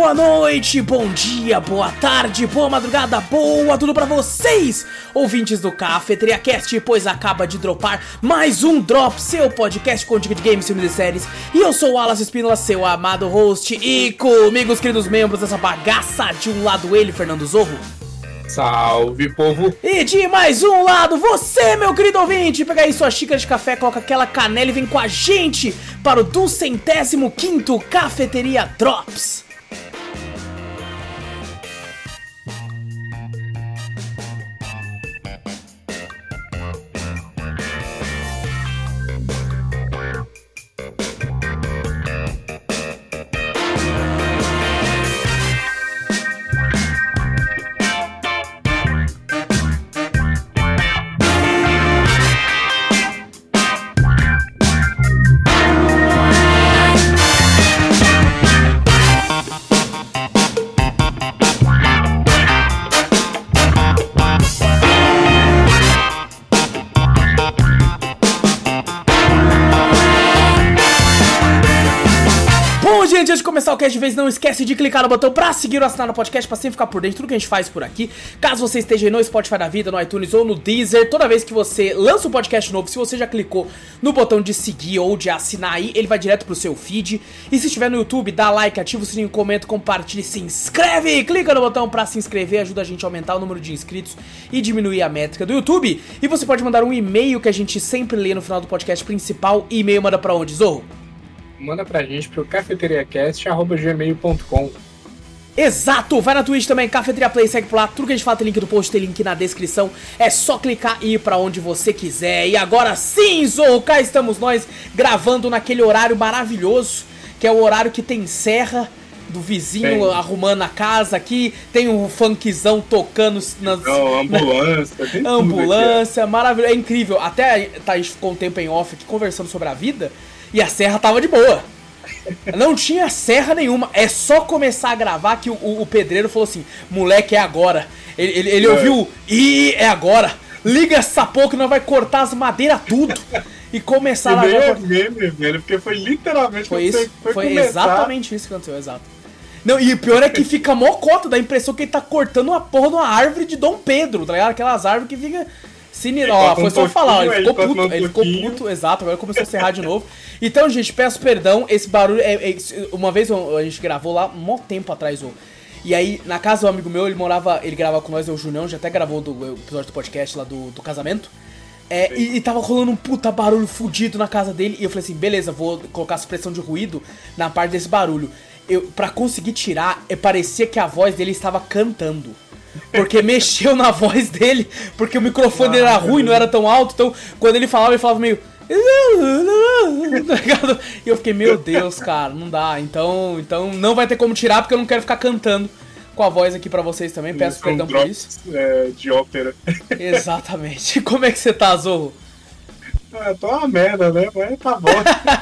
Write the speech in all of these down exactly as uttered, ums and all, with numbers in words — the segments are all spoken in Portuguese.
boa noite, bom dia, boa tarde, boa madrugada, boa tudo pra vocês, ouvintes do Cafeteria Cast, pois acaba de dropar mais um Drop, seu podcast com dica de games, filmes e séries. E eu sou o Wallace Espínola, seu amado host, e comigo os queridos membros dessa bagaça, de um lado ele, Fernando Zorro. Salve, povo! E de mais um lado, você, meu querido ouvinte, pega aí sua xícara de café, coloca aquela canela e vem com a gente para o duzentésimo quinto Cafeteria Drops. Antes de começar o cast de vez, não esquece de clicar no botão pra seguir ou assinar no podcast, pra sempre ficar por dentro de tudo que a gente faz por aqui. Caso você esteja no Spotify da vida, no iTunes ou no Deezer, toda vez que você lança um podcast novo, se você já clicou no botão de seguir ou de assinar aí, ele vai direto pro seu feed. E se estiver no YouTube, dá like, ativa o sininho, comenta, compartilha e se inscreve. Clica no botão pra se inscrever, ajuda a gente a aumentar o número de inscritos e diminuir a métrica do YouTube. E você pode mandar um e-mail que a gente sempre lê no final do podcast principal. E-mail manda pra onde, Zorro? Manda pra gente pro cafeteriacast arroba gmail ponto com. Exato! Vai na Twitch também, Cafeteria Play, segue por lá. Tudo que a gente fala tem link do post, tem link na descrição. É só clicar e ir pra onde você quiser. E agora sim, Zorro, cá estamos nós gravando naquele horário maravilhoso, que é o horário que tem serra do vizinho tem. Arrumando a casa aqui. Tem um funkzão tocando nas... Não, ambulância. Tem ambulância, maravilhoso. É incrível. Até tá, a gente ficou um tempo em off aqui conversando sobre a vida. E a serra tava de boa. Não tinha serra nenhuma. É só começar a gravar que o, o, o pedreiro falou assim: moleque, é agora. Ele, ele, ele é. ouviu, e é agora. Liga essa porra que nós vai cortar as madeiras tudo. E começar a gravar. Meme, velho, porque foi literalmente foi isso. Foi, foi exatamente isso que aconteceu, exato. Não, e o pior é que fica mó cota, dá a impressão que ele tá cortando uma porra de uma árvore de Dom Pedro, tá ligado? Aquelas árvores que fica... Sinistro, ó, foi só falar, ele ficou puto, um ele ficou puto, exato, agora começou a serrar de novo. Então, gente, peço perdão, esse barulho, é, é, uma vez a gente gravou lá, um mó tempo atrás, ó, e aí, na casa do amigo meu, ele morava, ele gravava com nós, o Julião, já até gravou do, o episódio do podcast lá do, do casamento, é, e, e tava rolando um puta barulho fudido na casa dele, e eu falei assim, beleza, vou colocar supressão de ruído na parte desse barulho. Eu, pra conseguir tirar, é, parecia que a voz dele estava cantando. Porque mexeu na voz dele, porque o microfone ah, era ruim, não era tão alto, então quando ele falava, ele falava meio... E eu fiquei, meu Deus, cara, não dá, então, então não vai ter como tirar, porque eu não quero ficar cantando com a voz aqui pra vocês também, peço isso perdão um por isso. É, de ópera. Exatamente. Como é que você tá, Zorro? Ah, tô uma merda, né, mas tá bom.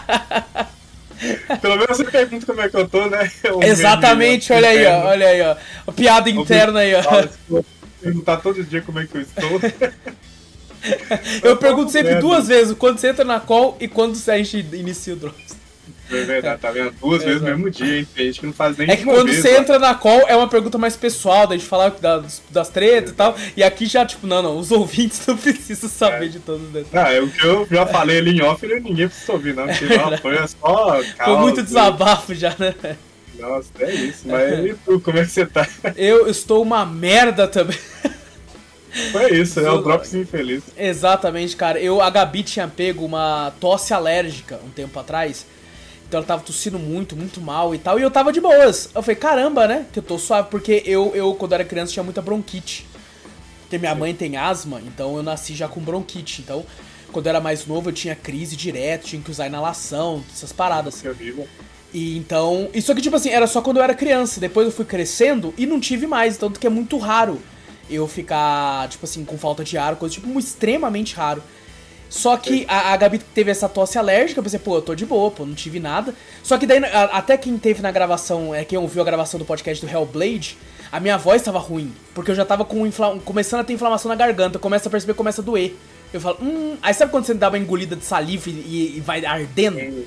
Pelo menos você pergunta como é que eu tô, né? O Exatamente, olha aí, ó, olha aí, ó. A piada interna aí, ó. Perguntar todo dia como é que eu estou. Eu pergunto sempre duas vezes, quando você entra na call e quando a gente inicia o Drops. É verdade, tá vendo? Duas é vezes no mesmo dia, hein? Tem gente que não faz nem É que quando vez, você ó. entra na call é uma pergunta mais pessoal, da gente falar das, das tretas é. e tal. E aqui já, tipo, não, não, os ouvintes não precisam saber é. de todos os detalhes. Ah, é o que eu já falei ali em off, ninguém precisa ouvir, não. Porque não, foi só. Foi muito desabafo já, né? Nossa, é isso. Mas e tu, como é que você tá? Eu estou uma merda também. Foi isso, é o Drops infeliz. Exatamente, cara. Eu, a Gabi tinha pego uma tosse alérgica um tempo atrás. Então ela tava tossindo muito, muito mal e tal. E eu tava de boas. Eu falei, caramba, né? Que eu tô suave. Porque eu, eu, quando era criança, tinha muita bronquite. Porque minha mãe tem asma, então eu nasci já com bronquite. Então, quando eu era mais novo, eu tinha crise direto, tinha que usar inalação, essas paradas. E então... Isso aqui, tipo assim, era só quando eu era criança. Depois eu fui crescendo e não tive mais. Tanto que é muito raro eu ficar, tipo assim, com falta de ar, coisa tipo, extremamente raro. Só que a, a Gabi teve essa tosse alérgica, eu pensei, pô, eu tô de boa, pô, não tive nada. Só que daí, a, até quem teve na gravação, é quem ouviu a gravação do podcast do Hellblade, a minha voz tava ruim, porque eu já tava com infla... começando a ter inflamação na garganta, começa a perceber que começa a doer. Eu falo, hum... Aí sabe quando você dá uma engolida de saliva e, e vai ardendo?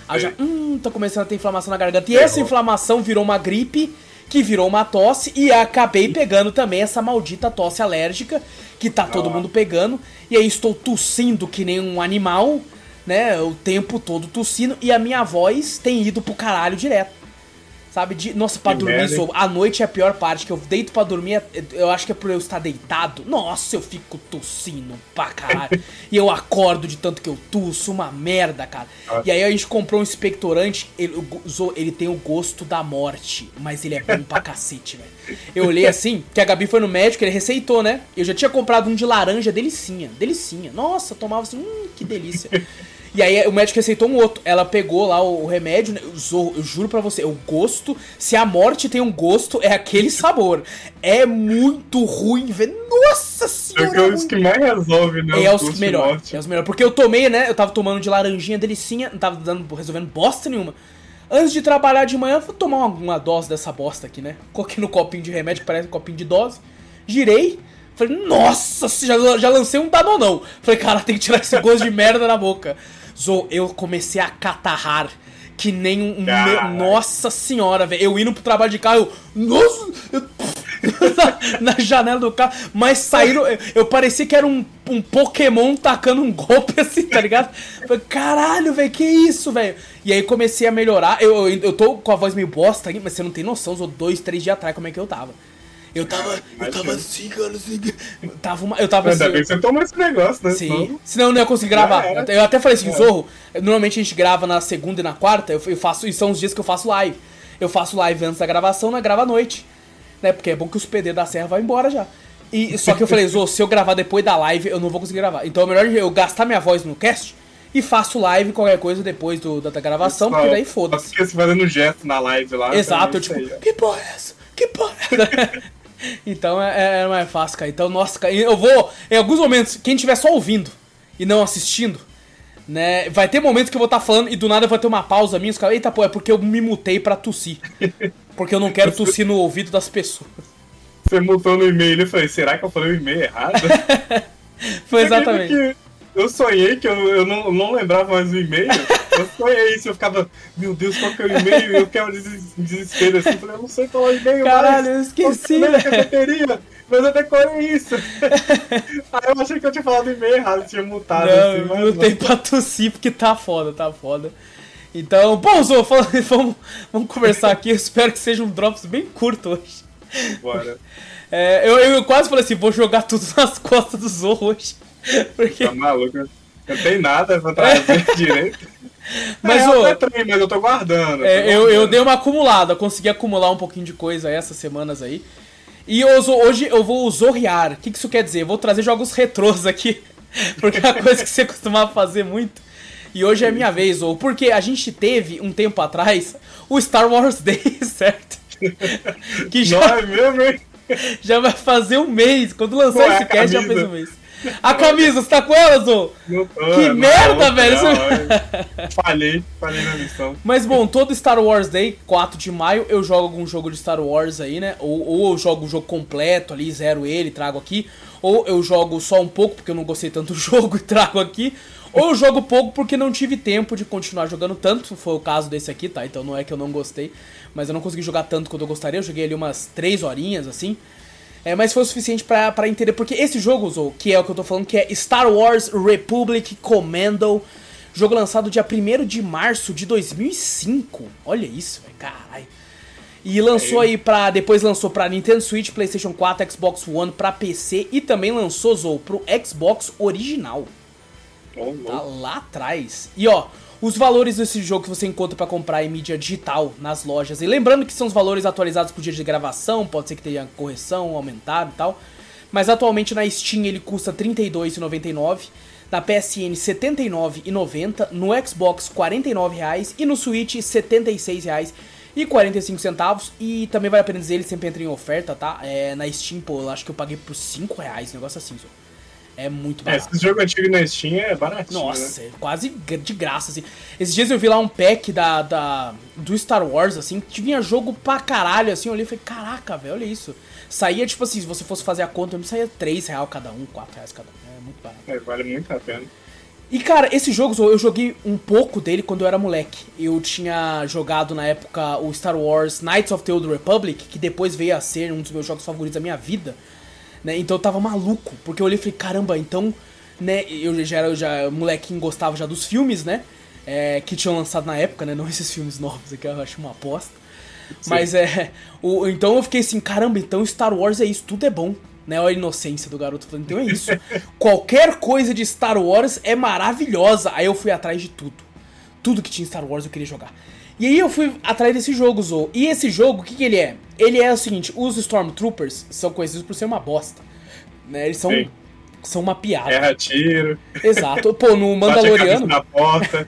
Aí já, hum, tô começando a ter inflamação na garganta. E essa inflamação virou uma gripe, que virou uma tosse, e acabei pegando também essa maldita tosse alérgica, que tá todo mundo pegando. E aí estou tossindo que nem um animal, né, o tempo todo tossindo, e a minha voz tem ido pro caralho direto. Sabe, de, nossa, pra que dormir, merda, Zou, a noite é a pior parte, que eu deito pra dormir, eu acho que é por eu estar deitado. Nossa, eu fico tossindo pra caralho. E eu acordo de tanto que eu tusso, uma merda, cara. Ah. E aí a gente comprou um expectorante, ele, Zou, ele tem o gosto da morte, mas ele é bom pra cacete, velho. Eu olhei assim, que a Gabi foi no médico, ele receitou, né? Eu já tinha comprado um de laranja, delicinha, delicinha. Nossa, eu tomava assim, hum, que delícia. E aí o médico receitou um outro. Ela pegou lá o, o remédio, né? Usou, eu juro pra você, o gosto, se a morte tem um gosto, é aquele sabor. É muito ruim, velho. Nossa senhora! É os que mais resolve, né? É os que melhor. É os melhor. Porque eu tomei, né? Eu tava tomando de laranjinha delicinha, não tava dando, resolvendo bosta nenhuma. Antes de trabalhar de manhã, eu vou tomar uma, uma dose dessa bosta aqui, né? Coloquei no copinho de remédio, que parece um copinho de dose. Girei. Falei, nossa, já, já lancei um Danonão. Falei, cara, tem que tirar esse gosto de merda na boca. Zou, eu comecei a catarrar que nem um... Me... Nossa senhora, velho. Eu indo pro trabalho de carro, eu... Nossa! Eu... na, na janela do carro. Mas saíram... Eu, eu parecia que era um, um Pokémon tacando um golpe assim, tá ligado? Falei, caralho, velho, que isso, velho? E aí comecei a melhorar. Eu, eu, eu tô com a voz meio bosta aqui, mas você não tem noção, Zou, dois, três dias atrás, como é que eu tava. Eu tava, eu tava assim, cara, assim, tava uma, eu tava Ainda assim... bem que você toma esse negócio, né? Sim, senão eu não ia conseguir gravar. Eu até falei assim, é. Zorro, normalmente a gente grava na segunda e na quarta, eu faço, e são os dias que eu faço live. Eu faço live antes da gravação, na grava à noite, né, porque é bom que os P D da Serra vão embora já. E, só que eu falei, Zorro, se eu gravar depois da live, eu não vou conseguir gravar. Então é melhor eu gastar minha voz no cast e faço live, qualquer coisa, depois do, da, da gravação, porque daí foda-se. Porque você fazendo gesto na live lá. Exato, eu tipo, aí, que porra é essa? Que porra é essa? Então é, é mais fácil, cara. Então, nossa, cara, eu vou... Em alguns momentos, quem estiver só ouvindo e não assistindo, né? Vai ter momentos que eu vou estar tá falando e do nada vai ter uma pausa minha. Os caras, eita, pô, é porque eu me mutei pra tossir. Porque eu não quero tossir no ouvido das pessoas. Você mutou no e-mail e falei, será que eu falei o e-mail errado? Foi exatamente. Que eu sonhei que eu, eu não, não lembrava mais o e-mail. Eu sonhei isso, eu ficava, meu Deus, qual que é o e-mail? Eu ficava desespero assim, falei, eu não sei qual é o e-mail. Caralho, eu esqueci, né? Que eu teria, mas eu decorei isso. Aí eu achei que eu tinha falado o e-mail errado, tinha mutado. Não, assim, mas eu tenho pra tossir porque tá foda, tá foda. Então, bom, Zou, vamos, vamos conversar aqui. Eu espero que seja um Drops bem curto hoje. Bora. É, eu, eu quase falei assim, vou jogar tudo nas costas do Zou hoje. Porque... Tá maluco? Não tem nada pra trazer direito. Mas, é, ô, eu, trem, mas eu tô guardando. É, tô eu, guardando. eu dei uma acumulada, consegui acumular um pouquinho de coisa essas semanas aí. E eu, hoje eu vou zorrear. O que, que isso quer dizer? Eu vou trazer jogos retrôs aqui. Porque é uma coisa que você costumava fazer muito. E hoje é minha vez, ou porque a gente teve um tempo atrás o Star Wars Day, certo? Que já, não é mesmo, hein? Já vai fazer um mês. Quando lançar Não, esse é cast, já camisa. fez um mês. A camisa, você tá com ela, Zou? Não tô, que não, merda, não, velho! Não, eu falhei, falhei na missão. Mas bom, todo Star Wars Day, quatro de maio, eu jogo algum jogo de Star Wars aí, né? Ou, ou eu jogo o jogo completo ali, zero ele, trago aqui. Ou eu jogo só um pouco, porque eu não gostei tanto do jogo e trago aqui. Ou eu jogo pouco porque não tive tempo de continuar jogando tanto. Foi o caso desse aqui, tá? Então não é que eu não gostei, mas eu não consegui jogar tanto quanto eu gostaria. Eu joguei ali umas três horinhas, assim. É, mas foi o suficiente pra, pra entender, porque esse jogo, Zou, que é o que eu tô falando, que é Star Wars Republic Commando, jogo lançado dia primeiro de março de dois mil e cinco. Olha isso, velho, caralho. E lançou aí pra... Depois lançou pra Nintendo Switch, PlayStation quatro, Xbox One, pra P C e também lançou, Zou, pro Xbox original. Oh, tá lá atrás. E ó, os valores desse jogo que você encontra pra comprar em mídia digital nas lojas. E lembrando que são os valores atualizados pro dia de gravação, pode ser que tenha correção, aumentado e tal. Mas atualmente na Steam ele custa trinta e dois reais e noventa e nove centavos, na P S N setenta e nove reais e noventa centavos, no Xbox quarenta e nove reais e no Switch setenta e seis reais e quarenta e cinco centavos. E também vale a pena dizer, ele sempre entra em oferta, tá? É, na Steam, pô, eu acho que eu paguei por cinco reais, um negócio assim, só. É muito barato. É, esse jogo antigo na Steam é baratinho. Nossa, né? é quase de graça, assim. Esses dias eu vi lá um pack da, da, do Star Wars, assim, que vinha jogo pra caralho, assim. Eu olhei e falei, caraca, velho, olha isso. Saía, tipo assim, se você fosse fazer a conta, me saía três reais cada um, quatro reais cada um. É muito barato. É, vale muito a pena. E, cara, esse jogo eu joguei um pouco dele quando eu era moleque. Eu tinha jogado na época o Star Wars Knights of the Old Republic, que depois veio a ser um dos meus jogos favoritos da minha vida, né? Então eu tava maluco, porque eu olhei e falei, caramba, então, né, eu já era, eu já, molequinho, gostava já dos filmes, né, é, que tinham lançado na época, né, não esses filmes novos aqui, eu acho uma aposta. Sim. Mas é, o, então eu fiquei assim, caramba, então Star Wars é isso, tudo é bom. Né, olha a inocência do garoto falando, então é isso. Qualquer coisa de Star Wars é maravilhosa. Aí eu fui atrás de tudo. Tudo que tinha Star Wars eu queria jogar. E aí eu fui atrás desse jogo, Zou. E esse jogo, o que, que ele é? Ele é o seguinte, os Stormtroopers são conhecidos por ser uma bosta. Né, eles são, são uma piada. Erra tiro. Exato. Pô, no Mandaloriano... na porta.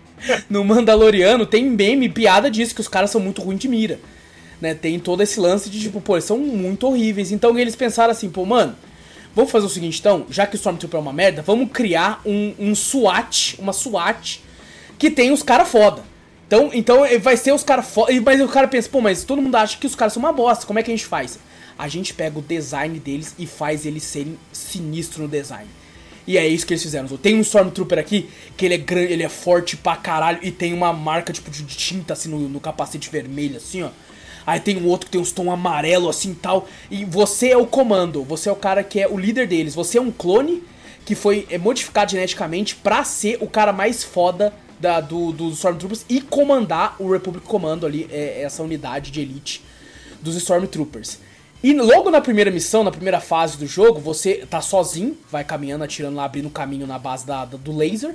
No Mandaloriano tem meme, piada disso, que os caras são muito ruins de mira. Né, tem todo esse lance de, tipo, pô, eles são muito horríveis. Então eles pensaram assim, pô, mano, vamos fazer o seguinte, então, já que o Stormtrooper é uma merda, vamos criar um, um SWAT, uma SWAT, que tem os caras foda. Então, então vai ser os caras foda. Mas o cara pensa, pô, mas todo mundo acha que os caras são uma bosta, como é que a gente faz? A gente pega o design deles e faz eles serem sinistros no design. E é isso que eles fizeram. Tem um Stormtrooper aqui, que ele é grande, ele é forte pra caralho, e tem uma marca, tipo, de tinta, assim, no, no capacete vermelho, assim, ó. Aí tem um outro que tem uns tons amarelo assim tal. E você é o comando, você é o cara que é o líder deles. Você é um clone que foi é, modificado geneticamente pra ser o cara mais foda da, do, dos Stormtroopers e comandar o Republic Commando ali, é, essa unidade de elite dos Stormtroopers. E logo na primeira missão, na primeira fase do jogo, você tá sozinho, vai caminhando, atirando lá, abrindo caminho na base da, da, do laser.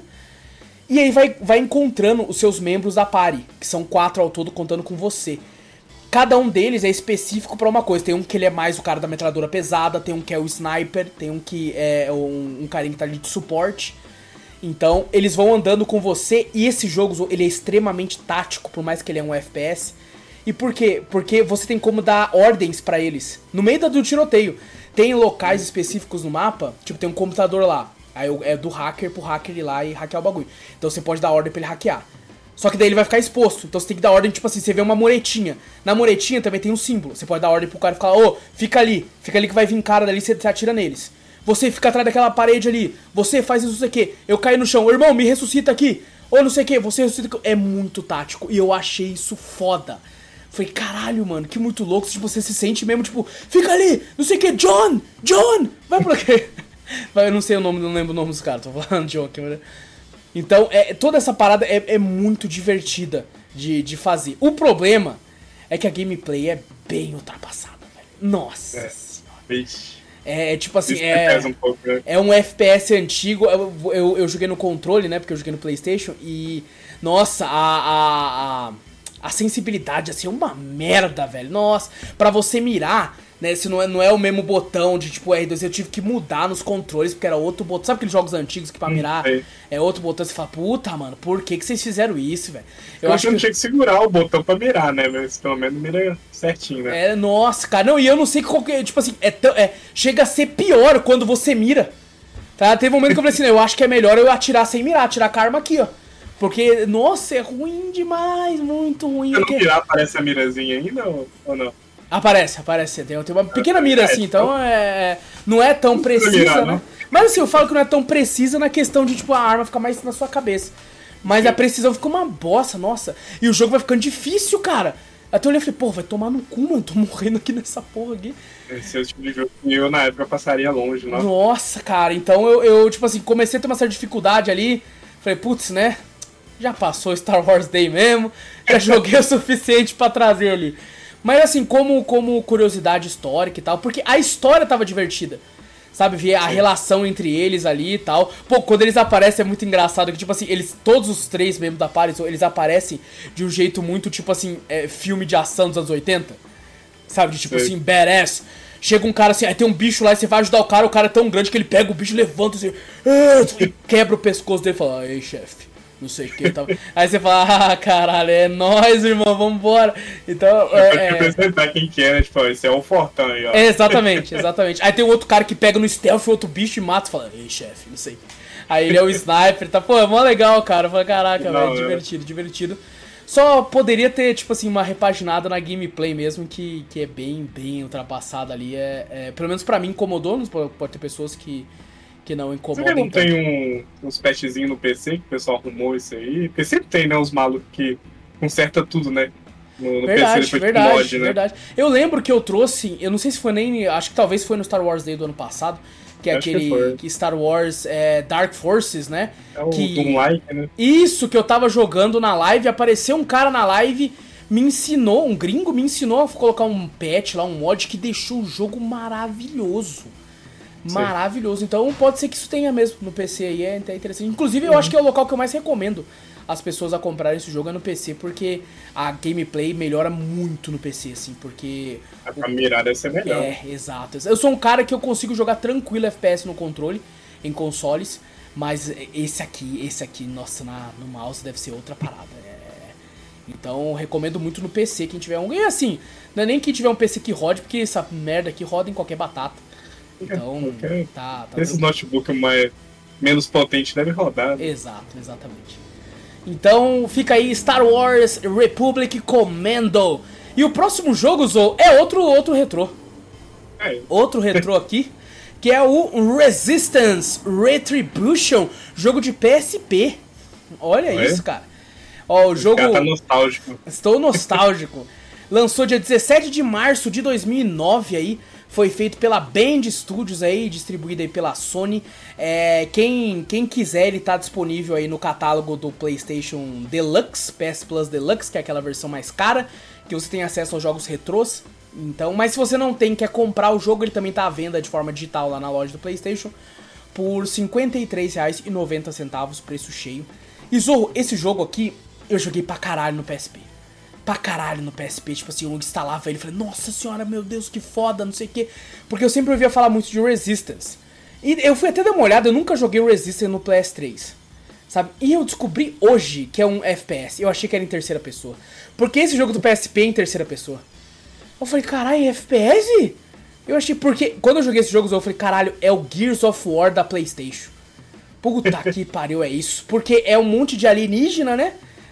E aí vai, vai encontrando os seus membros da party, que são quatro ao todo contando com você. Cada um deles é específico pra uma coisa. Tem um que ele é mais o cara da metralhadora pesada, tem um que é o sniper, tem um que é um, um carinha que tá ali de suporte. Então, eles vão andando com você e esse jogo, ele é extremamente tático, por mais que ele é um F P S. E por quê? Porque você tem como dar ordens pra eles. No meio do tiroteio, tem locais específicos no mapa, tipo, tem um computador lá. Aí é do hacker pro hacker ir lá e hackear o bagulho. Então você pode dar ordem pra ele hackear. Só que daí ele vai ficar exposto, então você tem que dar ordem, tipo assim, você vê uma muretinha. Na muretinha também tem um símbolo, você pode dar ordem pro cara e falar, ô, oh, fica ali, fica ali que vai vir cara dali, você atira neles. Você fica atrás daquela parede ali, você faz isso, não sei o que, eu caí no chão, irmão, me ressuscita aqui, ou não sei o que, você ressuscita aqui. É muito tático, e eu achei isso foda. Falei, caralho, mano, que muito louco, tipo, você se sente mesmo, tipo, fica ali, não sei o que, John, John, vai pra quê? Eu não sei o nome, não lembro o nome dos caras, tô falando John aqui, mas... Então, é, toda essa parada é, é muito divertida de, de fazer. O problema é que a gameplay é bem ultrapassada, velho. Nossa é. senhora. É, é tipo assim, Isso é, um pouco, né? é um F P S antigo. Eu, eu, eu joguei no controle, né? Porque eu joguei no PlayStation. E, nossa, a, a, a, a sensibilidade, assim, é uma merda, velho. Nossa, pra você mirar... Né, se não é, não é o mesmo botão de tipo R dois, eu tive que mudar nos controles porque era outro botão. Sabe aqueles jogos antigos que pra mirar hum, é. é outro botão? Você fala, puta, mano, por que, que vocês fizeram isso, velho? Eu, eu acho que não tinha que segurar o botão pra mirar, né? Mas pelo menos mira certinho, né? É, nossa, cara, não, e eu não sei qual que é, tipo assim, é, tão, é chega a ser pior quando você mira. Tá? Teve um momento que eu falei assim, eu acho que é melhor eu atirar sem mirar, atirar com a arma aqui, ó. Porque, nossa, é ruim demais, muito ruim. Se não mirar, aparece a mirazinha ainda ou, ou não? Aparece, aparece. Tem, tem uma pequena mira assim, então é, não é tão precisa, mirar, né? Mas assim, eu falo que não é tão precisa na questão de, tipo, a arma ficar mais na sua cabeça. Mas sim, a precisão fica uma bosta, nossa. E o jogo vai ficando difícil, cara. Até eu olhei e falei, pô, vai tomar no cu, mano. Tô morrendo aqui nessa porra aqui. Esse é o tipo de jogo que eu, na época, passaria longe, não? Nossa, cara. Então eu, eu, tipo assim, comecei a ter uma certa dificuldade ali. Falei, putz, né? Já passou o Star Wars Day mesmo. Já joguei o suficiente pra trazer ali. Mas assim, como, como curiosidade histórica e tal, porque a história tava divertida, sabe, ver a relação entre eles ali e tal. Pô, quando eles aparecem é muito engraçado, que tipo assim, eles, todos os três membros da party, eles aparecem de um jeito muito, tipo assim, é, filme de ação dos anos oitenta, sabe, de tipo Sim. assim, badass. Chega um cara assim, aí tem um bicho lá e você vai ajudar o cara, o cara é tão grande que ele pega o bicho, levanta assim, e quebra o pescoço dele e fala, ei, chefe. Não sei o que, tá... Aí você fala, ah, caralho, é nóis, irmão, vambora. Então, é... Eu apresentar quem que é, né? Tipo, esse é o Fortão aí, ó. É, exatamente, exatamente. Aí tem um outro cara que pega no stealth outro bicho e mata e fala, ei, chefe, não sei. Aí ele é o sniper, tá? Pô, é mó legal, cara. Fala, caraca, velho, divertido, divertido. Só poderia ter, tipo assim, uma repaginada na gameplay mesmo, que, que é bem, bem ultrapassada ali. É, é, pelo menos pra mim incomodou, pode ter pessoas que... que não Você incomodem não tanto. tem um, uns patchzinhos no P C que o pessoal arrumou isso aí? Porque sempre tem, né, uns malucos que conserta tudo, né? No, no P C Verdade, depois de verdade, mod, né? verdade. Eu lembro que eu trouxe, eu não sei se foi nem, acho que talvez foi no Star Wars Day do ano passado, que é Acho que aquele foi. que Star Wars é, Dark Forces, né? É o que... Doom Like, né? Isso, que eu tava jogando na live, apareceu um cara na live, me ensinou, um gringo me ensinou a colocar um patch lá, um mod que deixou o jogo maravilhoso. Sim. Maravilhoso. Então pode ser que isso tenha mesmo no P C aí, é até interessante. Inclusive eu acho que é o local que eu mais recomendo as pessoas a comprarem esse jogo é no P C, porque a gameplay melhora muito no P C, assim, porque... A mirada deve ser melhor. É, exato. Eu sou um cara que eu consigo jogar tranquilo F P S no controle, em consoles, mas esse aqui, esse aqui, nossa, na, no mouse deve ser outra parada. É... Então, recomendo muito no P C, quem tiver um... E assim, não é nem quem tiver um P C que rode, porque essa merda aqui roda em qualquer batata. Então, Okay. tá... tá Esses notebooks mais, menos potentes devem rodar. Né? Exato, exatamente. Então, fica aí Star Wars Republic Commando. E o próximo jogo, Zou, é outro, outro retrô. É. Outro retrô aqui, que é o Resistance Retribution, jogo de P S P. Olha é? isso, cara. Ó, o jogo... Cara tá nostálgico. Estou nostálgico. Lançou dia dezessete de março de dois mil e nove aí. Foi feito pela Band Studios aí, distribuído aí pela Sony. É, quem, quem quiser, ele tá disponível aí no catálogo do PlayStation Deluxe, P S Plus Deluxe, que é aquela versão mais cara, que você tem acesso aos jogos retrôs. Então, mas se você não tem, quer comprar o jogo, ele também tá à venda de forma digital lá na loja do PlayStation por cinquenta e três reais e noventa centavos, preço cheio. E Zorro, esse jogo aqui, eu joguei pra caralho no P S P. Pra caralho no P S P, tipo assim, eu instalava ele e falei, nossa senhora, meu Deus, que foda, não sei o que. Porque eu sempre ouvia falar muito de Resistance. E eu fui até dar uma olhada, eu nunca joguei o Resistance no P S três, sabe? E eu descobri hoje que é um F P S, eu achei que era em terceira pessoa. Porque esse jogo do P S P é em terceira pessoa. Eu falei, caralho, é F P S? Eu achei, porque quando eu joguei esse jogo, eu falei, caralho, é o Gears of War da PlayStation. Puta que pariu, é isso. Porque é um monte de alienígena, né?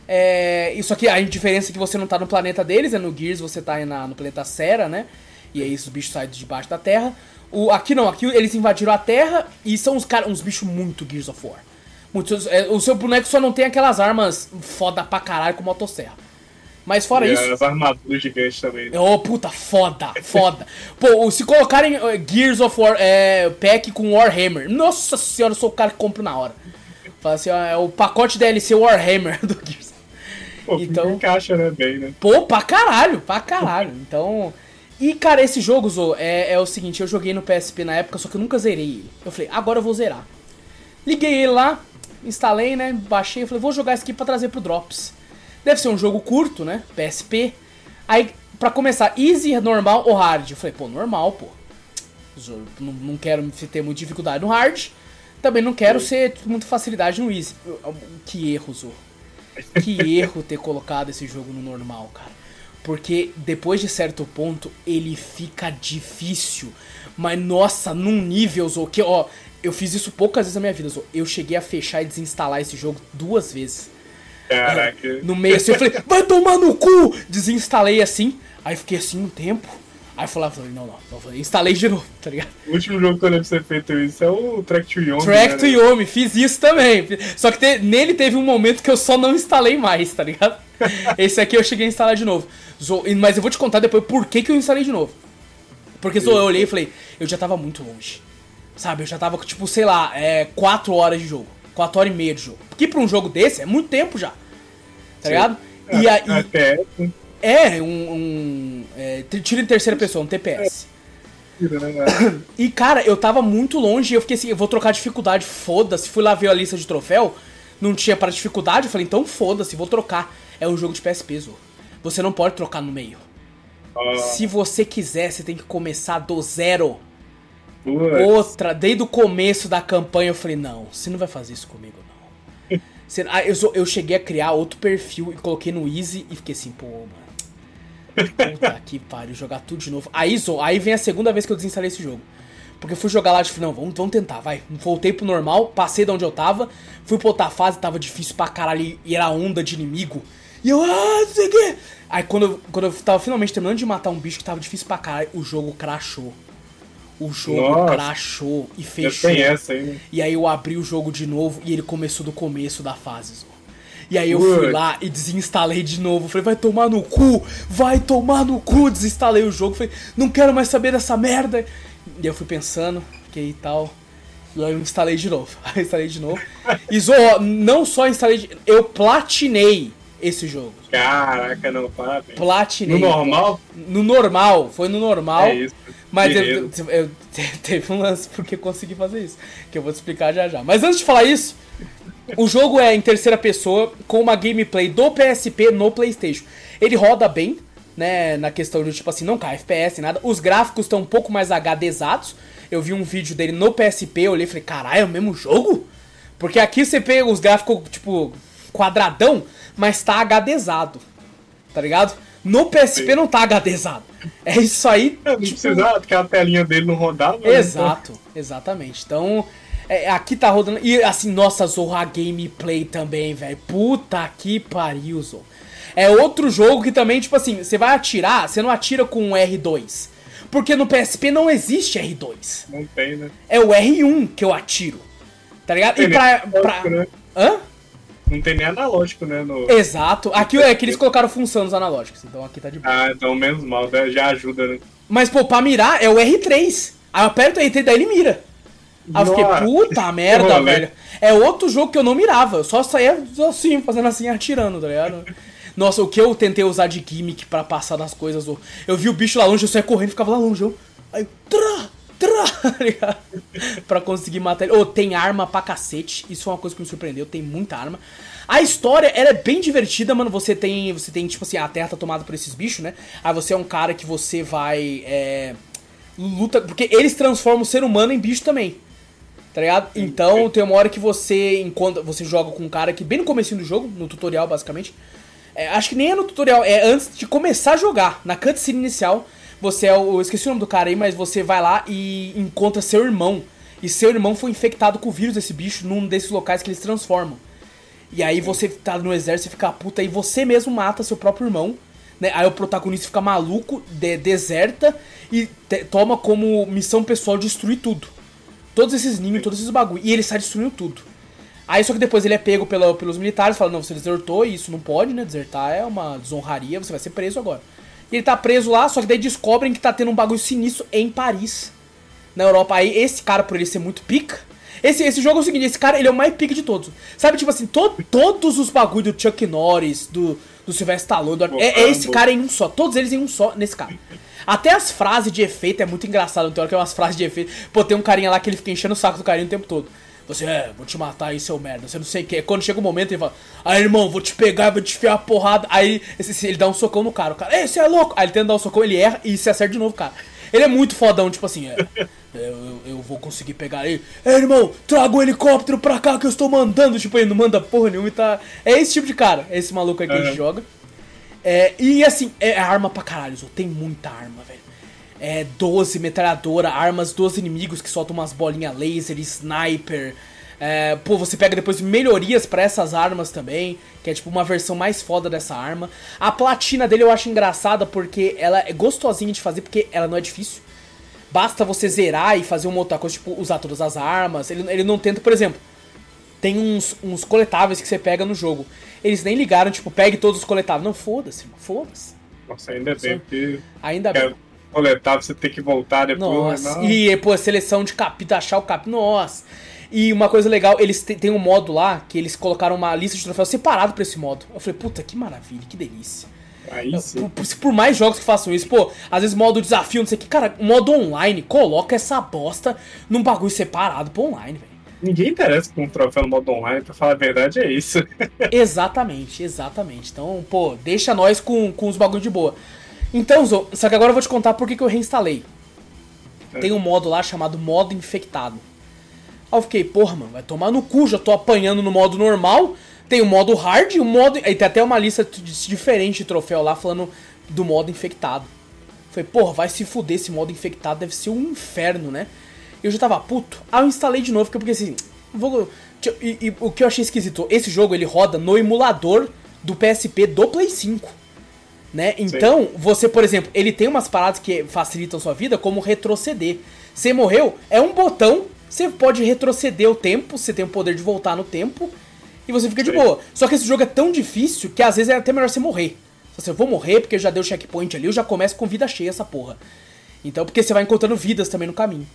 É, isso aqui, a diferença é que você não tá no planeta deles, é no Gears você tá na, no planeta Sera, né? E aí os bichos saem de debaixo da Terra. O, aqui não, aqui eles invadiram a Terra e são uns, cara, uns bichos muito Gears of War. Muitos, é, o seu boneco só não tem aquelas armas foda pra caralho com motosserra. Mas fora e isso... as armaduras gigantes também. Né? Oh, puta, foda, foda. Pô, se colocarem uh, Gears of War é, pack com Warhammer, nossa senhora, eu sou o cara que compro na hora. Fala assim, ó, é o pacote D L C Warhammer do Gears. Pô, então encaixa, né, bem, né? Pô, pra caralho, pra caralho. Então... E, cara, esse jogo, Zo, é, é o seguinte, eu joguei no P S P na época, só que eu nunca zerei ele. Eu falei, agora eu vou zerar. Liguei ele lá, instalei, né, baixei, eu falei, vou jogar esse aqui pra trazer pro Drops. Deve ser um jogo curto, né, P S P. Aí, pra começar, easy, normal ou hard? Eu falei, pô, normal, pô. Não, não quero ter muita dificuldade no hard, também não quero ser muita facilidade no easy. Que erro, Zo. Que erro ter colocado esse jogo no normal, cara. Porque depois de certo ponto, ele fica difícil. Mas, nossa, num nível, Zo, que, ó, eu fiz isso poucas vezes na minha vida, Zo. Eu cheguei a fechar e desinstalar esse jogo duas vezes. Caraca. É, no meio assim, eu falei, vai tomar no cu! Desinstalei assim, aí fiquei assim um tempo. Aí eu falei, não, não, não, instalei de novo, tá ligado? O último jogo que eu lembro de você ter feito isso é o Track to Yomi. Track né, to Yomi, fiz isso também. Só que te, nele teve um momento que eu só não instalei mais, tá ligado? Esse aqui eu cheguei a instalar de novo. Zo, mas eu vou te contar depois por que, que eu instalei de novo. Porque Zo, eu olhei e falei, eu já tava muito longe. Sabe, eu já tava, tipo, sei lá, é, quatro horas de jogo. quatro horas e meia de jogo. Porque pra um jogo desse é muito tempo já. Tá ligado? É, e aí. Até. É, um. um é, tiro em terceira pessoa, um T P S. E cara, eu tava muito longe e eu fiquei assim, eu vou trocar dificuldade, foda-se. Fui lá ver a lista de troféu, não tinha para dificuldade, eu falei, então foda-se, vou trocar. É um jogo de P S P, Zo. Você não pode trocar no meio. Ah. Se você quiser, você tem que começar do zero. What? Outra, desde o começo da campanha eu falei, não, você não vai fazer isso comigo, não. Você, ah, eu, eu cheguei a criar outro perfil e coloquei no Easy e fiquei assim, pô, mano. Puta que pariu, jogar tudo de novo. Aí, Zo, aí vem a segunda vez que eu desinstalei esse jogo. Porque eu fui jogar lá e falei, não, vamos, vamos tentar, vai. Voltei pro normal, passei de onde eu tava, fui pra outra fase, tava difícil pra caralho e era onda de inimigo. E eu, ah, não sei o quê. Aí quando eu, quando eu tava finalmente terminando de matar um bicho que tava difícil pra caralho, o jogo crashou. O jogo Nossa. crashou e fechou. Já tem essa aí, né? E aí eu abri o jogo de novo e ele começou do começo da fase, Zô. E aí eu fui lá e desinstalei de novo. Falei, vai tomar no cu, vai tomar no cu. Desinstalei o jogo, falei, não quero mais saber dessa merda. E aí eu fui pensando, fiquei e tal. E aí eu instalei de novo. Aí eu instalei de novo. E Zô, não só instalei, de... eu platinei esse jogo. Caraca, não, parabéns. Platinei. No normal? No normal, foi no normal. É isso. Mas eu, eu, eu, teve um lance porque eu consegui fazer isso. Que eu vou te explicar já já. Mas antes de falar isso, o jogo é em terceira pessoa com uma gameplay do P S P no PlayStation. Ele roda bem, né? Na questão de tipo assim, não cai F P S, nada. Os gráficos estão um pouco mais HDzados. Eu vi um vídeo dele no P S P, eu olhei e falei, caralho, é o mesmo jogo? Porque aqui você pega os gráficos, tipo, quadradão, mas tá HDzado. Tá ligado? No P S P Sim. não tá HDzado. É isso aí. É, não tipo... precisava, porque a telinha dele não rodava. Exato, né? Exatamente. Então, é, aqui tá rodando. E assim, nossa, Zorra Gameplay também, velho. Puta que pariu, Zorra. É outro jogo que também, tipo assim, você vai atirar, você não atira com o R dois. Porque no P S P não existe R dois. Não tem, né? É o R um que eu atiro. Tá ligado? E pra. pra... Né? Hã? Não tem nem analógico, né? No... Exato. Aqui é que eles colocaram função nos analógicos, então aqui tá de boa. Ah, então menos mal, já ajuda, né? Mas, pô, pra mirar é o R três. Aí eu aperto o R três, daí ele mira. Aí eu fiquei, puta merda, velho. É outro jogo que eu não mirava, eu só saía assim, fazendo assim, atirando, tá ligado? Nossa, o que eu tentei usar de gimmick pra passar das coisas, eu, eu vi o bicho lá longe, eu saía correndo e ficava lá longe, eu... Aí eu... Trá, trá, tá ligado? Pra conseguir matar ele. Ô, oh, tem arma pra cacete, isso foi uma coisa que me surpreendeu, tem muita arma. A história, ela é bem divertida, mano, você tem, você tem, tipo assim, a terra tá tomada por esses bichos, né? Aí você é um cara que você vai, é... luta, porque eles transformam o ser humano em bicho também. Tá ligado? Então tem uma hora que você encontra, você joga com um cara que bem no comecinho do jogo, no tutorial basicamente. É, acho que nem é no tutorial, é antes de começar a jogar, na cutscene inicial. Você é o, eu esqueci o nome do cara aí, mas você vai lá e encontra seu irmão. E seu irmão foi infectado com o vírus desse bicho num desses locais que eles transformam. E aí você tá no exército e fica puta e você mesmo mata seu próprio irmão. Né? Aí o protagonista fica maluco, de, deserta e te, toma como missão pessoal destruir tudo. Todos esses ninhos, todos esses bagulho. E ele sai destruindo tudo. Aí só que depois ele é pego pela, pelos militares, fala, não, você desertou e isso não pode, né? Desertar é uma desonraria, você vai ser preso agora. E ele tá preso lá, só que daí descobrem que tá tendo um bagulho sinistro em Paris. Na Europa. Aí esse cara, por ele ser muito pica... Esse, esse jogo é o seguinte, esse cara, ele é o mais pica de todos. Sabe, tipo assim, to, todos os bagulho do Chuck Norris, do, do Sylvester Stallone, do, é, é esse cara em um só. Todos eles em um só, nesse cara. Até as frases de efeito é muito engraçado. Tem hora que é umas frases de efeito. Pô, tem um carinha lá que ele fica enchendo o saco do carinha o tempo todo. Você, é, vou te matar aí, seu merda. Você não sei o que. Quando chega o momento, ele fala, aí, irmão, vou te pegar, vou te enfiar a porrada. Aí esse, ele dá um socão no cara. O cara, ei, você é louco. Aí ele tenta dar um socão, ele erra e se acerta de novo, cara. Ele é muito fodão, tipo assim, é. Eu, eu, eu vou conseguir pegar ele. Ei, irmão, traga o helicóptero pra cá que eu estou mandando. Tipo, ele não manda porra nenhuma e tá. É esse tipo de cara. É esse maluco aí que uhum. a gente joga. É, e assim, é arma pra caralho, Zô. Tem muita arma, velho. É doze metralhadora, armas dos inimigos que soltam umas bolinhas laser, sniper. É, pô, você pega depois melhorias pra essas armas também, que é tipo uma versão mais foda dessa arma. A platina dele eu acho engraçada porque ela é gostosinha de fazer, porque ela não é difícil. Basta você zerar e fazer uma outra coisa, tipo, usar todas as armas. Ele, ele não tenta, por exemplo, tem uns, uns coletáveis que você pega no jogo. Eles nem ligaram, tipo, pegue todos os coletáveis. Não, foda-se, irmão, foda-se. Nossa, ainda bem, porque... Ainda bem. Coletável, você tem que voltar depois. Nossa, não. E, pô, seleção de capítulo, achar o capítulo, nossa. E uma coisa legal, eles tem um modo lá, que eles colocaram uma lista de troféus separado pra esse modo. Eu falei, puta, que maravilha, que delícia. Aí sim. Por, por mais jogos que façam isso, pô, às vezes modo desafio, não sei o que, cara, modo online, coloca essa bosta num bagulho separado pro online, velho. Ninguém interessa com um troféu no modo online, pra falar a verdade é isso. Exatamente, exatamente. Então, pô, deixa nós com, com os bagulho de boa. Então, Zô, só que agora eu vou te contar por que, que eu reinstalei. É. Tem um modo lá chamado modo infectado. Aí eu fiquei, porra, mano, vai tomar no cu, já tô apanhando no modo normal. Tem o modo hard e o modo... Aí tem até uma lista diferente de troféu lá falando do modo infectado. Falei, porra, vai se fuder, esse modo infectado deve ser um inferno, né? Eu já tava puto. Aí eu instalei de novo, porque assim... Vou... E, e o que eu achei esquisito, esse jogo ele roda no emulador do P S P do Play cinco. Né? Então, sim. Você, por exemplo, ele tem umas paradas que facilitam sua vida, como retroceder. Você morreu, é um botão, você pode retroceder o tempo, você tem o poder de voltar no tempo, e você fica de Sim. boa. Só que esse jogo é tão difícil que às vezes é até melhor você morrer. Se eu vou morrer porque já deu checkpoint ali, eu já começo com vida cheia essa porra. Então, porque você vai encontrando vidas também no caminho.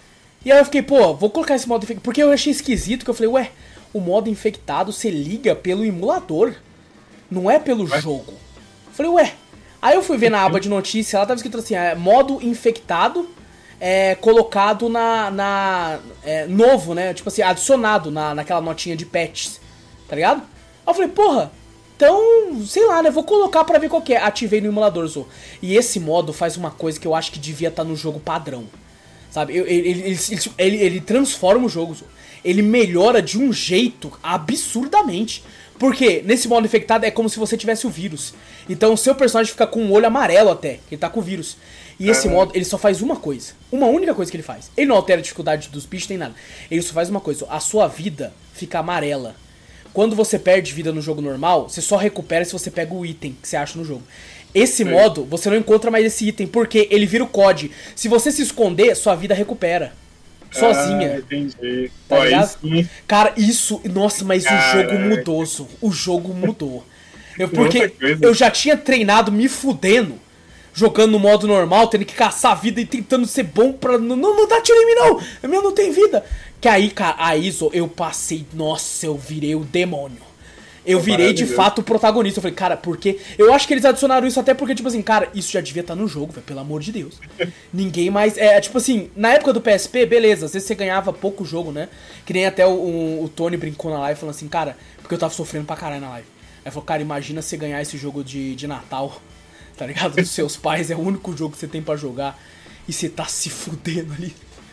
E aí eu fiquei, pô, vou colocar esse modo infectado. Porque eu achei esquisito, que eu falei, ué, o modo infectado você liga pelo emulador, não é pelo Ué? jogo. Eu falei, ué. Aí eu fui ver na aba de notícia, lá tava escrito assim, é, modo infectado é, colocado na... na é, novo, né? Tipo assim, adicionado na, naquela notinha de patches, tá ligado? Aí eu falei, porra, então, sei lá, né? Vou colocar pra ver qual que é. Ativei no emulador, Zo. E esse modo faz uma coisa que eu acho que devia estar no jogo padrão. Sabe? Ele, ele, ele, ele, ele transforma o jogo, Zo. Ele melhora de um jeito absurdamente. Porque nesse modo infectado é como se você tivesse o vírus. Então o seu personagem fica com um olho amarelo até, que ele tá com o vírus. E esse Ah. modo, ele só faz uma coisa. Uma única coisa que ele faz. Ele não altera a dificuldade dos bichos nem nada. Ele só faz uma coisa. A sua vida fica amarela. Quando você perde vida no jogo normal, você só recupera se você pega o item que você acha no jogo. Esse Sim. modo, você não encontra mais esse item, porque ele vira o C O D. Se você se esconder, sua vida recupera. Sozinha. Ah, entendi. Tá Ó, ligado? isso sim. Cara, isso... Nossa, mas o Caraca. jogo mudou, Zo. O jogo mudou. Eu, Outra porque coisa. eu já tinha treinado me fudendo, jogando no modo normal, tendo que caçar a vida e tentando ser bom pra... Não, não dá tiro em mim, não! A minha não tem vida. Que aí, cara, aí, Zo, eu passei... Nossa, eu virei o demônio. Eu virei de fato o protagonista. Eu falei, cara, porque... Eu acho que eles adicionaram isso até porque, tipo assim, cara, isso já devia estar no jogo, velho, pelo amor de Deus. Ninguém mais... É, tipo assim, na época do P S P, beleza, às vezes você ganhava pouco jogo, né? Que nem até o, o, o Tony brincou na live, falando assim, cara, porque eu tava sofrendo pra caralho na live. Aí falou, cara, imagina você ganhar esse jogo de, de Natal, tá ligado? Dos seus pais, é o único jogo que você tem pra jogar. E você tá se fudendo ali.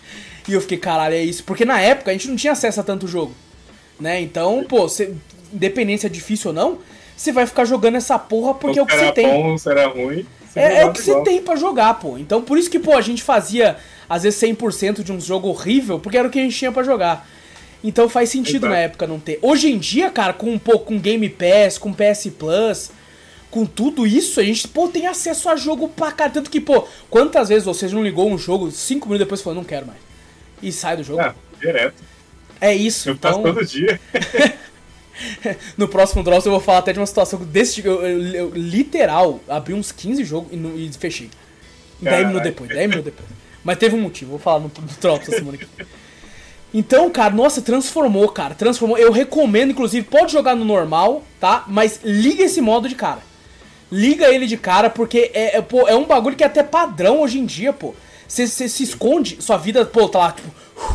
E eu fiquei, caralho, é isso. Porque na época a gente não tinha acesso a tanto jogo, né? Então, pô, você... independente se é difícil ou não, você vai ficar jogando essa porra porque é o que você tem. Se era bom, se era ruim. você É, é o jogava que você igual. tem pra jogar, pô. Então por isso que, pô, a gente fazia, às vezes, cem por cento de um jogo horrível, porque era o que a gente tinha pra jogar. Então faz sentido Exato. na época não ter. Hoje em dia, cara, com, pô, com Game Pass, com P S Plus, com tudo isso, a gente, pô, tem acesso a jogo pra cá. Tanto que, pô, quantas vezes você não ligou um jogo, cinco minutos depois falou, não quero mais. E sai do jogo. Ah, direto. É isso, Eu então... faço todo dia. No próximo Drops eu vou falar até de uma situação desse tipo. Eu, eu, eu literal abri uns quinze jogos e, não- e fechei. dez Caralho. minutos depois, dez minutos depois. Mas teve um motivo, vou falar no, no Drops essa semana aqui. Então, cara, nossa, transformou, cara. Transformou. Eu recomendo, inclusive, pode jogar no normal, tá? Mas liga esse modo de cara. Liga ele de cara, porque é, é, pô, é um bagulho que é até padrão hoje em dia, pô. Você se esconde, sua vida, pô, tá lá, tipo,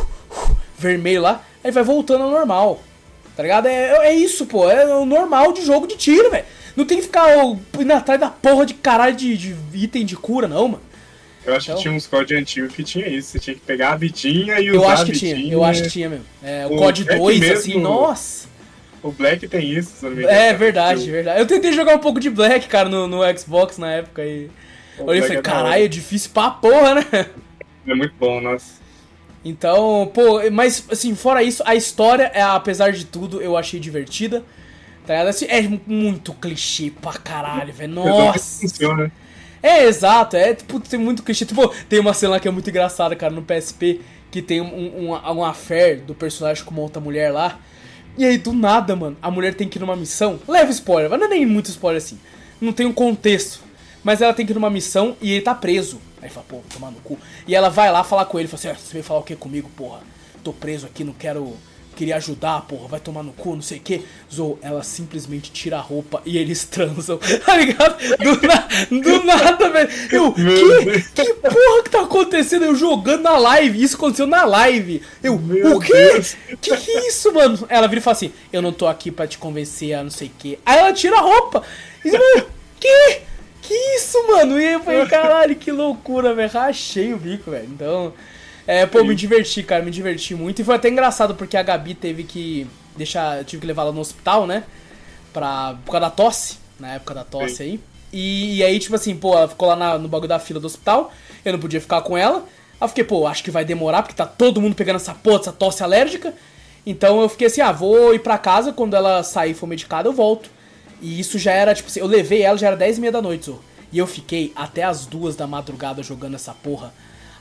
vermelho lá, aí vai voltando ao normal. Tá ligado? É, é isso, pô. É o normal de jogo de tiro, velho. Não tem que ficar ó, indo atrás da porra de caralho de, de item de cura, não, mano. Eu acho Então- que tinha uns códigos antigos que tinha isso. Você tinha que pegar a vitinha e Eu usar acho a que vitinha. tinha, eu acho que tinha mesmo. É, o O C O D Black dois, mesmo- assim, nossa. O Black tem isso, se eu não me engano. É verdade, Eu- verdade. Eu tentei jogar um pouco de Black, cara, no, no Xbox na época e. O Eu olhei e Black falei, é da hora. caralho, é difícil pra porra, né? É muito bom, nossa. Então, pô, mas assim, fora isso, a história, é, apesar de tudo, eu achei divertida. Tá ligado? Assim, é muito clichê pra caralho, velho. Nossa. Funciona. É, exato, é, tipo, tem muito clichê. Tipo, tem uma cena lá que é muito engraçada, cara, no P S P, que tem um, um, um, um affair do personagem com uma outra mulher lá. E aí, do nada, mano, a mulher tem que ir numa missão. Leva spoiler, mas não é nem muito spoiler assim. Não tem um contexto. Mas ela tem que ir numa missão e ele tá preso. Aí fala, pô, tomar no cu. E ela vai lá falar com ele, fala assim, ah, você veio falar o que comigo, porra? Tô preso aqui, não quero... Queria ajudar, porra, vai tomar no cu, não sei o que. Zou, ela simplesmente tira a roupa e eles transam, tá ligado? Do, na, do nada, velho. Eu, Meu que, Deus. que porra que tá acontecendo? Eu jogando na live, isso aconteceu na live. Eu, Meu o quê? Deus. Que que é isso, mano? Ela vira e fala assim, eu não tô aqui pra te convencer a não sei o que. Aí ela tira a roupa. E você fala, que? Que isso, mano? E eu falei, caralho, que loucura, velho. Rachei o bico, velho. Então... É, pô, me diverti, cara, me diverti muito. E foi até engraçado, porque a Gabi teve que deixar... Eu tive que levar ela no hospital, né? Pra, por causa da tosse, na época da tosse Sim. aí. E, e aí, tipo assim, pô, ela ficou lá na- no bagulho da fila do hospital. Eu não podia ficar com ela. Aí eu fiquei, pô, acho que vai demorar, porque tá todo mundo pegando essa porra, essa tosse alérgica. Então eu fiquei assim, ah, vou ir pra casa, quando ela sair e for medicada, eu volto. E isso já era, tipo assim, eu levei ela, já era dez e meia da noite, Zô. E eu fiquei até as duas da madrugada jogando essa porra.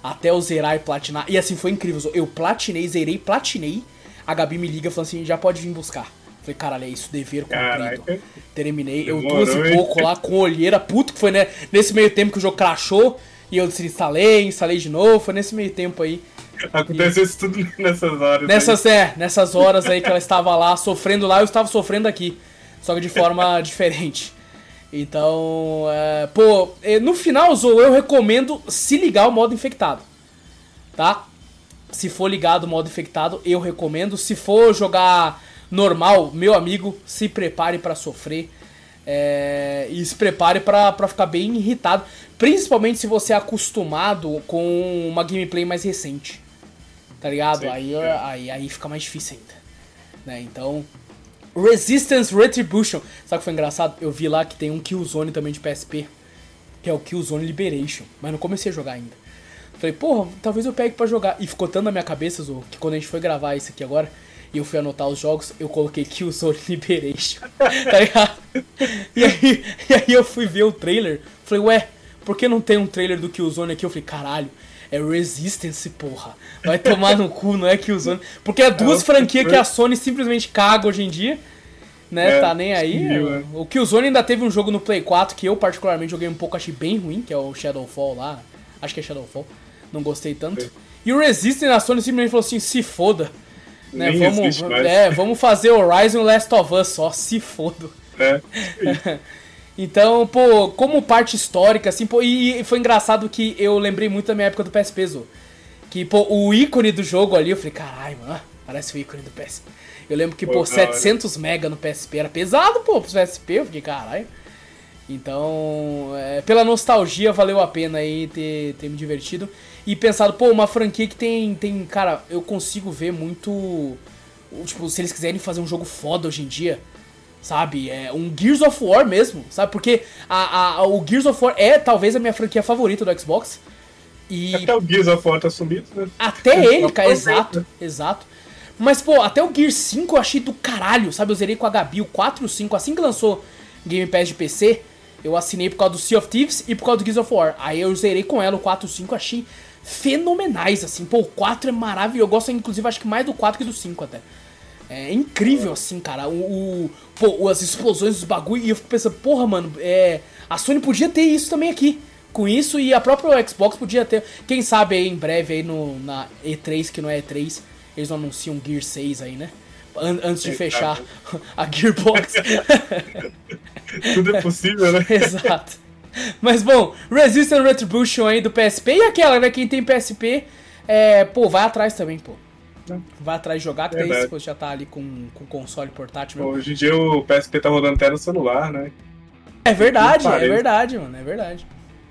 até eu zerar e platinar. E assim, foi incrível. Eu platinei, zerei, platinei. A Gabi me liga falando assim, já pode vir buscar. Falei, caralho, é isso, dever cumprido. Caraca. Terminei, eu Demorou, duas e pouco lá com olheira, puto que foi, né? Nesse meio tempo que o jogo crashou. E eu desinstalei, instalei de novo, foi nesse meio tempo aí. Aconteceu e... isso tudo nessas horas. Nessas, aí. É, nessas horas aí que ela estava lá, sofrendo lá, eu estava sofrendo aqui. Só que de forma diferente. Então, é, pô, no final, Zou, eu recomendo se ligar o modo infectado. Tá? Se for ligado o modo infectado, eu recomendo. Se for jogar normal, meu amigo, se prepare pra sofrer. É, e se prepare pra, pra ficar bem irritado. Principalmente se você é acostumado com uma gameplay mais recente. Tá ligado? Aí, aí, aí fica mais difícil ainda. Né? Então, Resistance Retribution. Sabe o que foi engraçado? Eu vi lá que tem um Killzone também de P S P. Que é o Killzone Liberation. Mas não comecei a jogar ainda. Falei, porra, talvez eu pegue pra jogar. E ficou tanto na minha cabeça, Zou, que quando a gente foi gravar isso aqui agora, e eu fui anotar os jogos, eu coloquei Killzone Liberation. Tá ligado? E aí, e aí eu fui ver o trailer. Falei, ué, por que não tem um trailer do Killzone aqui? Eu falei, caralho, é Resistance, porra. Vai tomar no cu, não é Killzone. Porque é duas franquias que a Sony simplesmente caga hoje em dia. Né, é, tá nem aí. Sim, o Killzone ainda teve um jogo no Play quatro que eu particularmente joguei um pouco, achei bem ruim, que é o Shadowfall lá. Acho que é Shadowfall. Não gostei tanto. É. E o Resistance na Sony simplesmente falou assim, se foda. Né, vamos, é, vamos fazer Horizon Last of Us só, se foda. É. Então, pô, como parte histórica, assim, pô, e foi engraçado que eu lembrei muito da minha época do P S P, Zou. Que, pô, o ícone do jogo ali, eu falei, caralho, mano, parece o ícone do P S P. Eu lembro que, pô, pô setecentos mega no P S P era pesado, pô, pro P S P, eu fiquei, caralho. Então, é, pela nostalgia, valeu a pena aí ter, ter me divertido. E pensado, pô, uma franquia que tem, tem, cara, eu consigo ver muito, tipo, se eles quiserem fazer um jogo foda hoje em dia, sabe, é um Gears of War mesmo, sabe, porque a, a, o Gears of War é talvez a minha franquia favorita do Xbox. E até o Gears of War tá sumido, né? Até ele, cara, exato, exato. Mas, pô, até o Gears cinco eu achei do caralho, sabe, eu zerei com a Gabi o quatro e o cinco, assim que lançou Game Pass de P C, eu assinei por causa do Sea of Thieves e por causa do Gears of War. Aí eu zerei com ela o quatro e o cinco, achei fenomenais, assim. Pô, o quatro é maravilhoso. Eu gosto, inclusive, acho que mais do quatro que do cinco até. É incrível, assim, cara. O, o, pô, as explosões dos bagulho. E eu fico pensando, porra, mano, é, a Sony podia ter isso também aqui. Com isso, e a própria Xbox podia ter. Quem sabe aí, em breve, aí no, na E três, que não é E três, eles não anunciam Gear seis aí, né? An- antes de fechar a Gearbox. Tudo é possível, né? Exato. Mas bom, Resistance Retribution aí do P S P. E aquela, né? Quem tem P S P, é, pô, vai atrás também, pô. Vai atrás de jogar, que daí você já tá ali com o console portátil. Pô, hoje em dia o P S P tá rodando até no celular, né? É verdade, é verdade, mano, é verdade.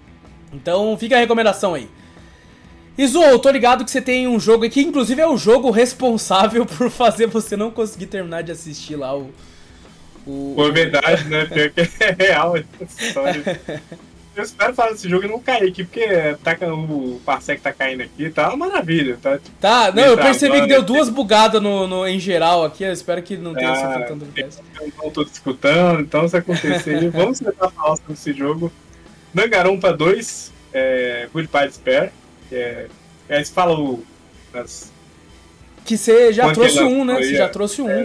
Então fica a recomendação aí. Izu, eu tô ligado que você tem um jogo aqui, inclusive é o jogo responsável por fazer você não conseguir terminar de assistir lá o... o Pô, é verdade, né? Pior que é real essa história. Eu espero fazer esse jogo e não cair aqui, porque tá, o Parsec tá caindo aqui, tá uma maravilha, tá? Tipo, tá, não, eu percebi que deu duas bugadas no, no, em geral aqui, eu espero que não tenha ah, sofrido tanto resto. Eu não tô escutando, então se acontecer, vamos tentar falar sobre esse jogo. Danganronpa dois, é, Goodbye Despair, que é, é se fala o... Nas... Que você já trouxe um, né? Você já trouxe um. É,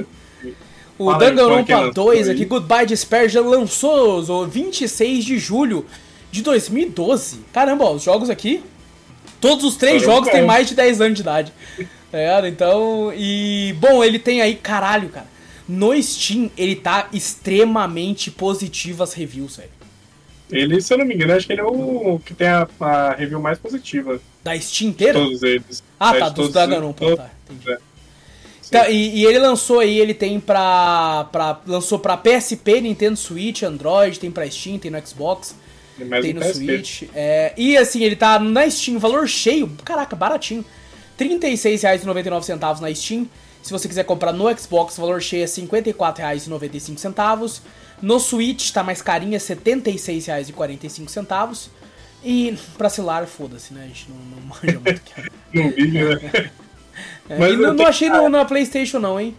o Danganronpa dois aqui, Goodbye Despair, já lançou vinte e seis de julho de dois mil e doze. Caramba, ó, os jogos aqui, todos os três jogos têm mais de dez anos de idade. É, então, e... Bom, ele tem aí, caralho, cara. No Steam, ele tá extremamente positivo as reviews, velho. Ele, se eu não me engano, acho que ele é o que tem a, a review mais positiva. Da Steam inteira? Todos eles. Ah, tá, dos Danganronpa, tá, entendi. É. Então, e, e ele lançou aí, ele tem pra, pra... Lançou pra P S P, Nintendo Switch, Android, tem pra Steam, tem no Xbox, tem, tem no P S P. Switch. É, e assim, ele tá na Steam, valor cheio, caraca, baratinho. trinta e seis reais e noventa e nove centavos na Steam. Se você quiser comprar no Xbox, o valor cheio é cinquenta e quatro reais e noventa e cinco centavos. No Switch tá mais carinho, é setenta e seis reais e quarenta e cinco centavos. E pra celular, foda-se, né? A gente não, não manja muito. Não vi, né? É, Mas e não, não achei no, na PlayStation não, hein?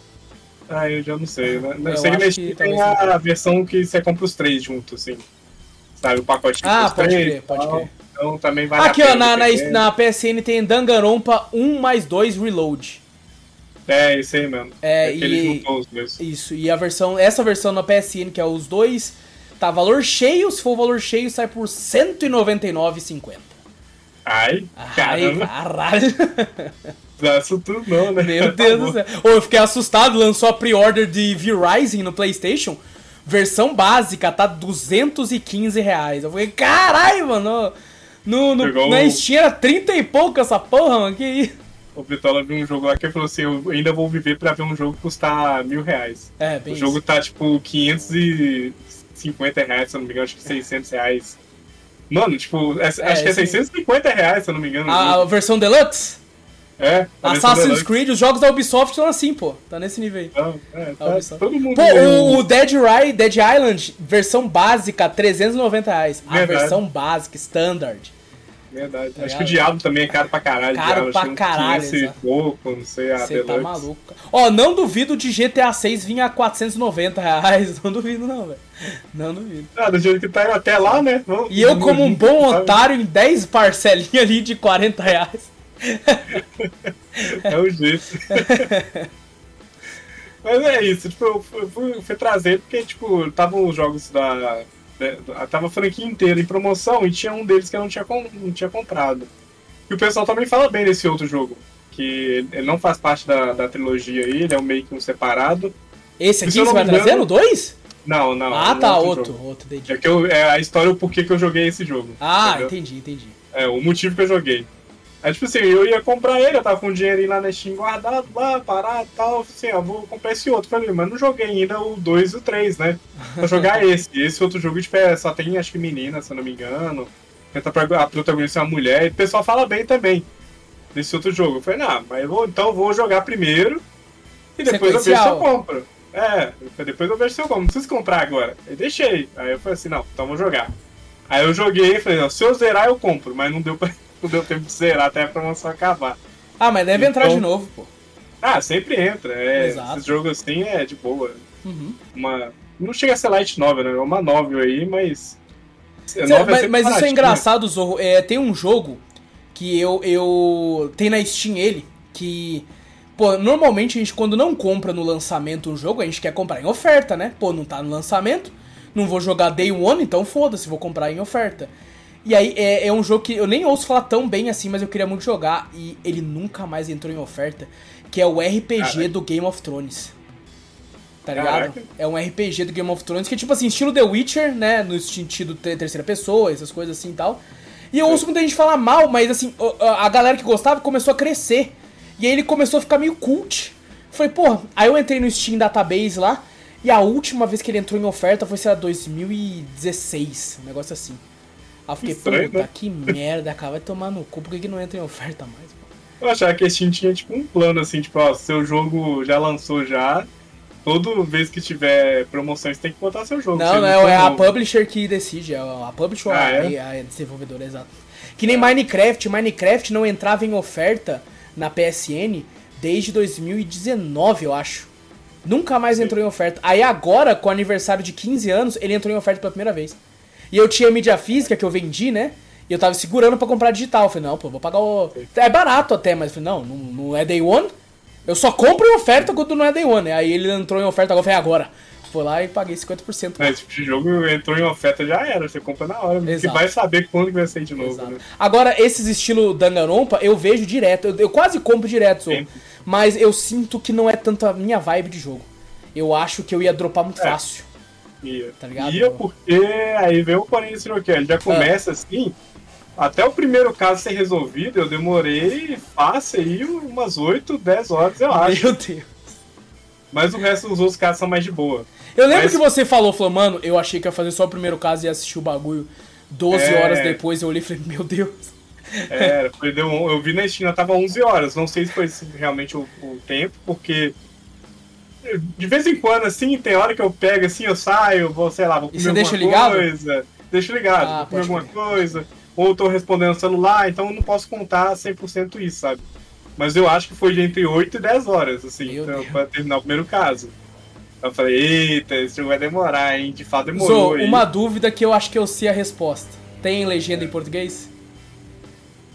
Ah, eu já não sei, né? Eu, eu sei que na Steam tem a, a versão que você compra os três juntos, assim. Sabe, o pacotinho ah, dos pode três. Crer, pode crer. então também vale Aqui, a ó, pena. na, na, na P S N tem Danganronpa um mais dois Reload. É, isso aí mesmo. É, é que e... ele juntou os dois. Isso, e a versão, essa versão na P S N, que é os dois, tá valor cheio, se for o valor cheio, sai por cento e noventa e nove reais e cinquenta centavos. Ai, Ai, caramba. caralho. Não isso tudo não, né? Meu Deus do céu. Ô, eu fiquei assustado, lançou a pre-order de V-Rising no PlayStation. Versão básica, tá duzentos e quinze reais. Eu falei, caralho, mano. No, no, Pegou na o- Steam era trinta e pouco essa porra, mano. Que isso? O Vitola viu um jogo lá que ele falou assim, eu ainda vou viver pra ver um jogo custar mil reais. É, bem O jogo isso. tá tipo quinhentos e cinquenta reais, se eu não me engano, acho que seiscentos reais. Mano, tipo, é- acho que é sim. seiscentos e cinquenta reais, se eu não me engano. o A, a jogo. versão Deluxe? É, a versão Assassin's deluxe. Creed, os jogos da Ubisoft estão assim, pô. Tá nesse nível aí. Não, é, A tá, Ubisoft. todo mundo... Pô, meio- o, o Dead, Ri- Dead Island, versão básica, trezentos e noventa reais. A Verdade. versão básica, standard. Verdade. Tá Acho que o ligado? Diablo também é caro pra caralho. Caro Diablo, pra acho que caralho, quinhentos e exato. pouco, não sei, a Você tá Deluxe. maluco. Cara. Ó, não duvido de G T A seis vir a quatrocentos e noventa reais. Não duvido, não, velho. Não duvido. Ah, do jeito que tá indo até lá, né? Vamos- E eu, vamos como um junto, bom sabe? otário, em dez parcelinhas ali de quarenta reais. É o jeito. Mas é isso, tipo, eu fui, fui, fui trazer porque, tipo, tava os jogos da, da. Tava a franquia inteira em promoção e tinha um deles que eu não tinha, com- não tinha comprado. E o pessoal também fala bem desse outro jogo. Que ele não faz parte da, da trilogia aí, ele é um meio que um separado. Esse aqui Se eu você não vai me engano- trazer no dois? Não, não. Ah, um tá, outro outro. jogo. Outro, entendi. É, que eu, é a história, o porquê que eu joguei esse jogo. Ah, entendeu? entendi, entendi. É, o motivo que eu joguei. Aí, tipo assim, eu ia comprar ele, eu tava com o dinheirinho lá na Steam guardado, lá, parado e tal. Assim, ó, vou comprar esse outro. Falei, mas não joguei ainda o dois e o três, né? Vou jogar esse. E esse outro jogo, tipo, é, só tem, acho que menina, se eu não me engano. A protagonista é uma mulher. E o pessoal fala bem também desse outro jogo. Eu falei, não, mas eu vou, então eu vou jogar primeiro e depois eu vejo se eu Sequencial. compro. É, depois eu vejo se eu compro. Não preciso comprar agora. Aí deixei. Aí eu falei assim, não, então eu vou jogar. Aí eu joguei e falei, não, se eu zerar eu compro, mas não deu, pra, não deu tempo de zerar até a promoção acabar. Ah, mas deve entrar Então- de novo, pô. Ah, sempre entra. É, Exato. esses jogos assim é de boa. Uhum. Uma, não chega a ser light novel, né? É uma novel aí, mas. Cê- novel é mas sempre mas isso é baratinho. engraçado, Zorro. É, tem um jogo que eu, eu. Tem na Steam ele, que. Pô, normalmente a gente, quando não compra no lançamento um jogo, a gente quer comprar em oferta, né? Pô, não tá no lançamento, não vou jogar Day One, então foda-se, vou comprar em oferta. E aí é, é um jogo que eu nem ouço falar tão bem assim, mas eu queria muito jogar e ele nunca mais entrou em oferta, que é o R P G Caraca. do Game of Thrones. Tá ligado? Caraca. É um R P G do Game of Thrones que é tipo assim, estilo The Witcher, né? No sentido ter- terceira pessoa, essas coisas assim e tal. E eu ouço muita gente falar mal, mas assim, o- a a galera que gostava começou a crescer. E aí ele começou a ficar meio cult. Falei, pô, aí eu entrei no Steam Database lá, e a última vez que ele entrou em oferta foi, sei lá, dois mil e dezesseis, um negócio assim. Aí eu fiquei, Estranho, puta, né? que merda, cara, vai tomar no cu, por que que não entra em oferta mais, pô? Eu achava que a Steam tinha tipo um plano assim, tipo, ó, seu jogo já lançou já. Toda vez que tiver promoção, você tem que botar seu jogo. Não, Você não, é a como- publisher que decide, é a publisher ou Ah, a, é? a desenvolvedora, exato. Que nem Minecraft, Minecraft não entrava em oferta na P S N desde dois mil e dezenove, eu acho. Nunca mais entrou em oferta. Aí agora, com o aniversário de quinze anos, ele entrou em oferta pela primeira vez. E eu tinha mídia física que eu vendi, né? E eu tava segurando pra comprar digital. Eu falei, não, pô, vou pagar o... É barato até, mas eu falei, não, não, não é day one. Eu só compro em oferta quando não é day one. Aí ele entrou em oferta, agora eu falei, agora. Fui lá e paguei cinquenta por cento. É, esse tipo de jogo entrou em oferta, já era. Você compra na hora. Porque Exato. vai saber quando que vai sair de novo, Exato. né? Agora, esses estilo Danganronpa, eu vejo direto. Eu, eu quase compro direto, Zô. Sempre. Mas eu sinto que não é tanto a minha vibe de jogo. Eu acho que eu ia dropar muito É. fácil. Ia. Tá ligado? Ia porque aí vem o porém desse jogo, que ele já começa assim. Até o primeiro caso ser resolvido, eu demorei fácil aí umas oito, dez horas, eu acho. Meu Deus. Mas o resto dos outros casos são mais de boa. Eu lembro Mas- que você falou, falou, mano, eu achei que ia fazer só o primeiro caso e ia assistir o bagulho. doze É. horas depois eu olhei e falei, meu Deus. É, foi, deu, um- eu vi na Steam, tava onze horas. Não sei se foi realmente o, o tempo, porque de vez em quando, assim, tem hora que eu pego assim, eu saio, vou, sei lá, vou E comer você alguma deixa ligado? coisa. Deixo ligado, Ah, vou comer pode alguma crer. coisa, ou eu tô respondendo no celular, então eu não posso contar cem por cento isso, sabe? Mas eu acho que foi de entre oito e dez horas, assim, Meu então, Deus. pra terminar o primeiro caso. Eu falei, eita, esse jogo vai demorar, hein? De fato demorou. Zô, hein? uma dúvida que eu acho que eu sei a resposta. Tem legenda em português?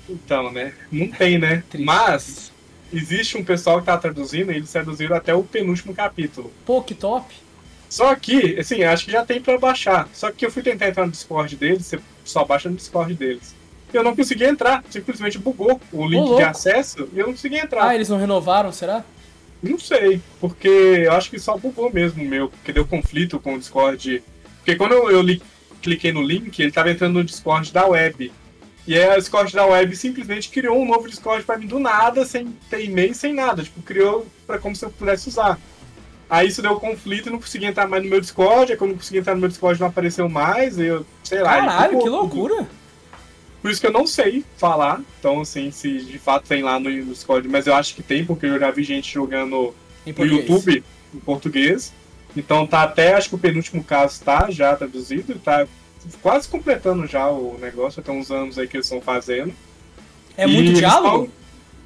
Então, né? Não tem, né? Triste, Mas triste. existe um pessoal que tá traduzindo e eles traduziram até o penúltimo capítulo. Pô, que top. Só que, assim, acho que já tem pra baixar. Só que eu fui tentar entrar no Discord deles, você só baixa no Discord deles. Eu não consegui entrar, simplesmente bugou o link louco. de acesso e eu não consegui entrar. Ah, eles não renovaram, será? Não sei, porque eu acho que só bugou mesmo o meu, porque deu conflito com o Discord. Porque quando eu, eu li, cliquei no link, ele tava entrando no Discord da web. E aí a Discord da web simplesmente criou um novo Discord pra mim do nada, sem ter e-mail, sem nada. Tipo, criou pra como se eu pudesse usar. Aí isso deu conflito e não consegui entrar mais no meu Discord. Aí quando eu não consegui entrar no meu Discord não apareceu mais. Eu, sei lá. Caralho, que loucura. Por isso que eu não sei falar. Então, assim, se de fato tem lá no Discord. Mas eu acho que tem, porque eu já vi gente jogando no YouTube em português. Então tá até, acho que o penúltimo caso tá já traduzido. Tá quase completando já o negócio. Tem uns anos aí que eles estão fazendo. É muito diálogo? Tão...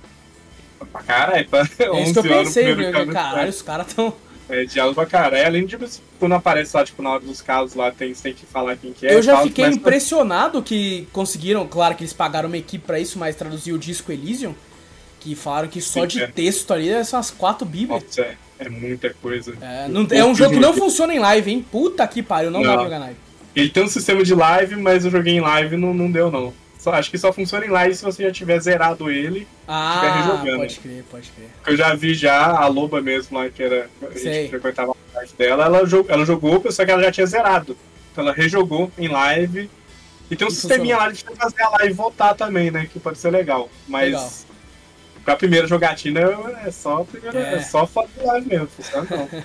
Pra caralho, pra é isso que eu pensei, meu, caralho, os caras tão... É, diálogo pra caralho. Além de, quando aparece lá, tipo, na hora dos casos lá, tem, você tem que falar quem que é. Eu já tal, fiquei mas... impressionado que conseguiram, claro que eles pagaram uma equipe pra isso, mas traduzir o Disco Elysium, que falaram que só Sim, de é. texto ali são as quatro bíblias. Nossa, é, é muita coisa. É, não, é um jogo que não funciona em live, hein? Puta que pariu, não, não. dá pra jogar live. Ele tem um sistema de live, mas eu joguei em live e não, não deu, não. Só, acho que só funciona em live se você já tiver zerado ele ah, estiver rejogando. Pode crer, pode crer. Eu já vi já a Loba mesmo lá, que era. A gente frequentava a parte dela, ela, ela jogou, só que ela já tinha zerado. Então ela rejogou em live. E tem um e sisteminha funcionou. Lá de fazer a live voltar também, né? Que pode ser legal. Mas legal. A primeira jogatina é só a primeira. É, é só foto de live mesmo, funciona não.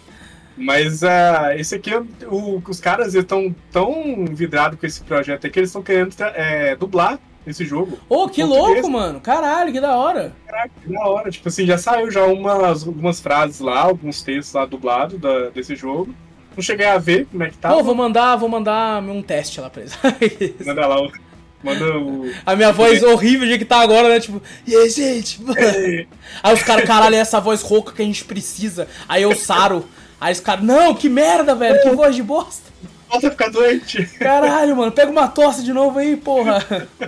Mas uh, esse aqui, o, os caras estão tão vidrados com esse projeto aí que eles estão querendo é, dublar esse jogo. Ô, oh, que louco, mano! Caralho, que da hora! Caraca, que da hora! Tipo assim, já saiu já umas, algumas frases lá, alguns textos lá dublados da, desse jogo. Não cheguei a ver como é que tá. Pô, vou mandar, vou mandar um teste lá pra eles. Manda lá o... Manda o... A minha voz é. horrível de que tá agora, né? Tipo, e aí, gente? É. Aí os caras, caralho, é essa voz rouca que a gente precisa. Aí eu saro. Aí os caras, não, que merda, velho, que voz de bosta. Nossa, ficar doente. Caralho, mano, pega uma tosse de novo aí, porra.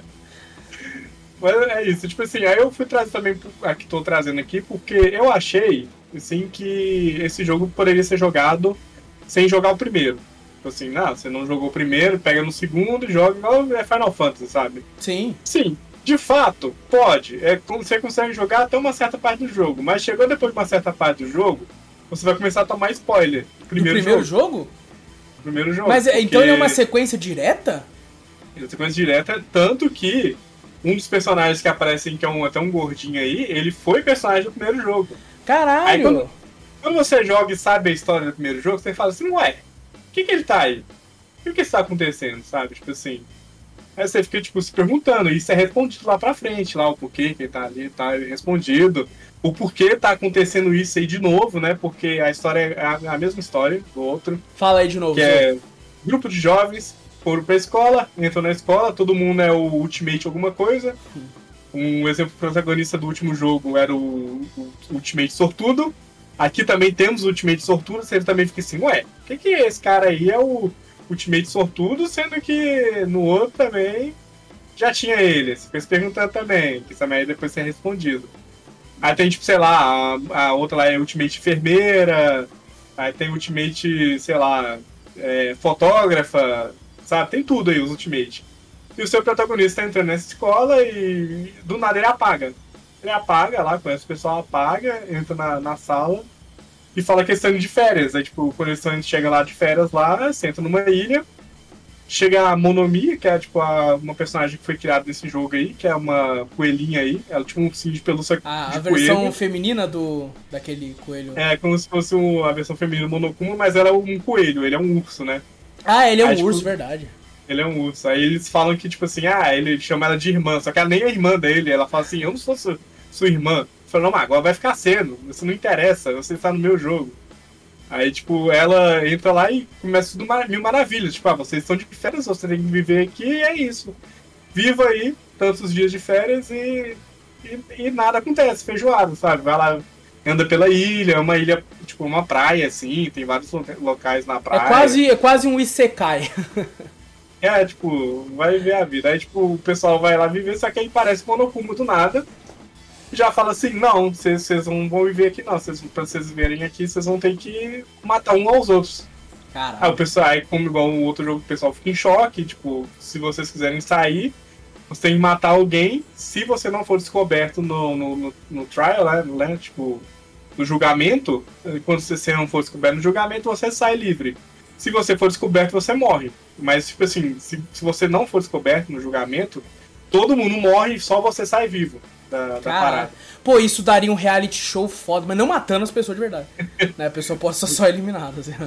Mas é isso, tipo assim, aí eu fui trazer também, aqui tô trazendo aqui, porque eu achei, assim, que esse jogo poderia ser jogado sem jogar o primeiro. Tipo assim, não, você não jogou o primeiro, pega no segundo e joga igual é Final Fantasy, sabe? Sim. Sim, de fato, pode. É, você consegue jogar até uma certa parte do jogo, mas chegou depois de uma certa parte do jogo, você vai começar a tomar spoiler. Primeiro do primeiro jogo? jogo? Primeiro jogo. Mas porque... então é uma sequência direta? É uma sequência direta, tanto que um dos personagens que aparecem, que é um, até um gordinho aí, ele foi personagem do primeiro jogo. Caralho! Aí quando, quando você joga e sabe a história do primeiro jogo, você fala assim, ué, o que que ele tá aí? O que que está acontecendo, sabe? Tipo assim... Aí você fica, tipo, se perguntando, e isso é respondido lá pra frente, lá, o porquê que ele tá ali, tá respondido. O porquê tá acontecendo isso aí de novo, né? Porque a história é a, a mesma história do outro. Fala aí de novo. Que é grupo de jovens, foram pra escola, entram na escola, todo mundo é o Ultimate alguma coisa. Um exemplo protagonista do último jogo era o, o Ultimate Sortudo. Aqui também temos o Ultimate Sortudo, você também fica assim, ué, o que que é esse cara aí? É o Ultimate Sortudo, sendo que no outro também já tinha ele. Você fica se perguntando também, que também depois ser respondido. Aí tem, tipo, sei lá, a, a outra lá é Ultimate Enfermeira, aí tem Ultimate, sei lá, é, fotógrafa, sabe? Tem tudo aí, os Ultimate. E o seu protagonista tá entrando nessa escola e do nada ele apaga. Ele apaga lá, conhece o pessoal, apaga, entra na, na sala e fala que eles estão de férias. Aí, tipo, quando eles chegam lá de férias lá, sentam numa ilha. Chega a Monomi, que é tipo a, uma personagem que foi criada nesse jogo aí, que é uma coelhinha aí. Ela tipo um ursinho de pelúcia ah, de a versão coelho. feminina do daquele coelho. É, como se fosse um, a versão feminina do Monokuma, mas ela é um coelho, ele é um urso, né? Ah, ele é um aí, urso, tipo, verdade. Ele é um urso. Aí eles falam que, tipo assim, ah, ele chama ela de irmã, só que ela nem é irmã dele. Ela fala assim, eu não sou sua, sua irmã. Fala, não, mas agora vai ficar sendo, isso não interessa, você está no meu jogo. Aí, tipo, ela entra lá e começa tudo mar- mil maravilhas. Tipo, ah, vocês estão de férias, você tem que viver aqui e é isso. Viva aí tantos dias de férias e, e, e nada acontece, feijoada, sabe? Vai lá, anda pela ilha, é uma ilha, tipo, uma praia, assim, tem vários locais na praia. É quase, é quase um Isekai. É, tipo, vai viver a vida. Aí, tipo, o pessoal vai lá viver, só que aí parece Monokuma do nada. Já fala assim, não, vocês não vão viver aqui não. Cês, pra vocês viverem aqui, vocês vão ter que matar um aos outros. Caralho. Aí o pessoal, aí como igual o outro jogo, o pessoal fica em choque, tipo, se vocês quiserem sair, você tem que matar alguém. Se você não for descoberto no, no, no, no trial, né, né, tipo, no julgamento, quando você não for descoberto no julgamento, você sai livre. Se você for descoberto, você morre. Mas, tipo assim, se, se você não for descoberto no julgamento, todo mundo morre e só você sai vivo da, da parada. Pô, isso daria um reality show foda, mas não matando as pessoas de verdade. Né? A pessoa pode ser só eliminada. Assim.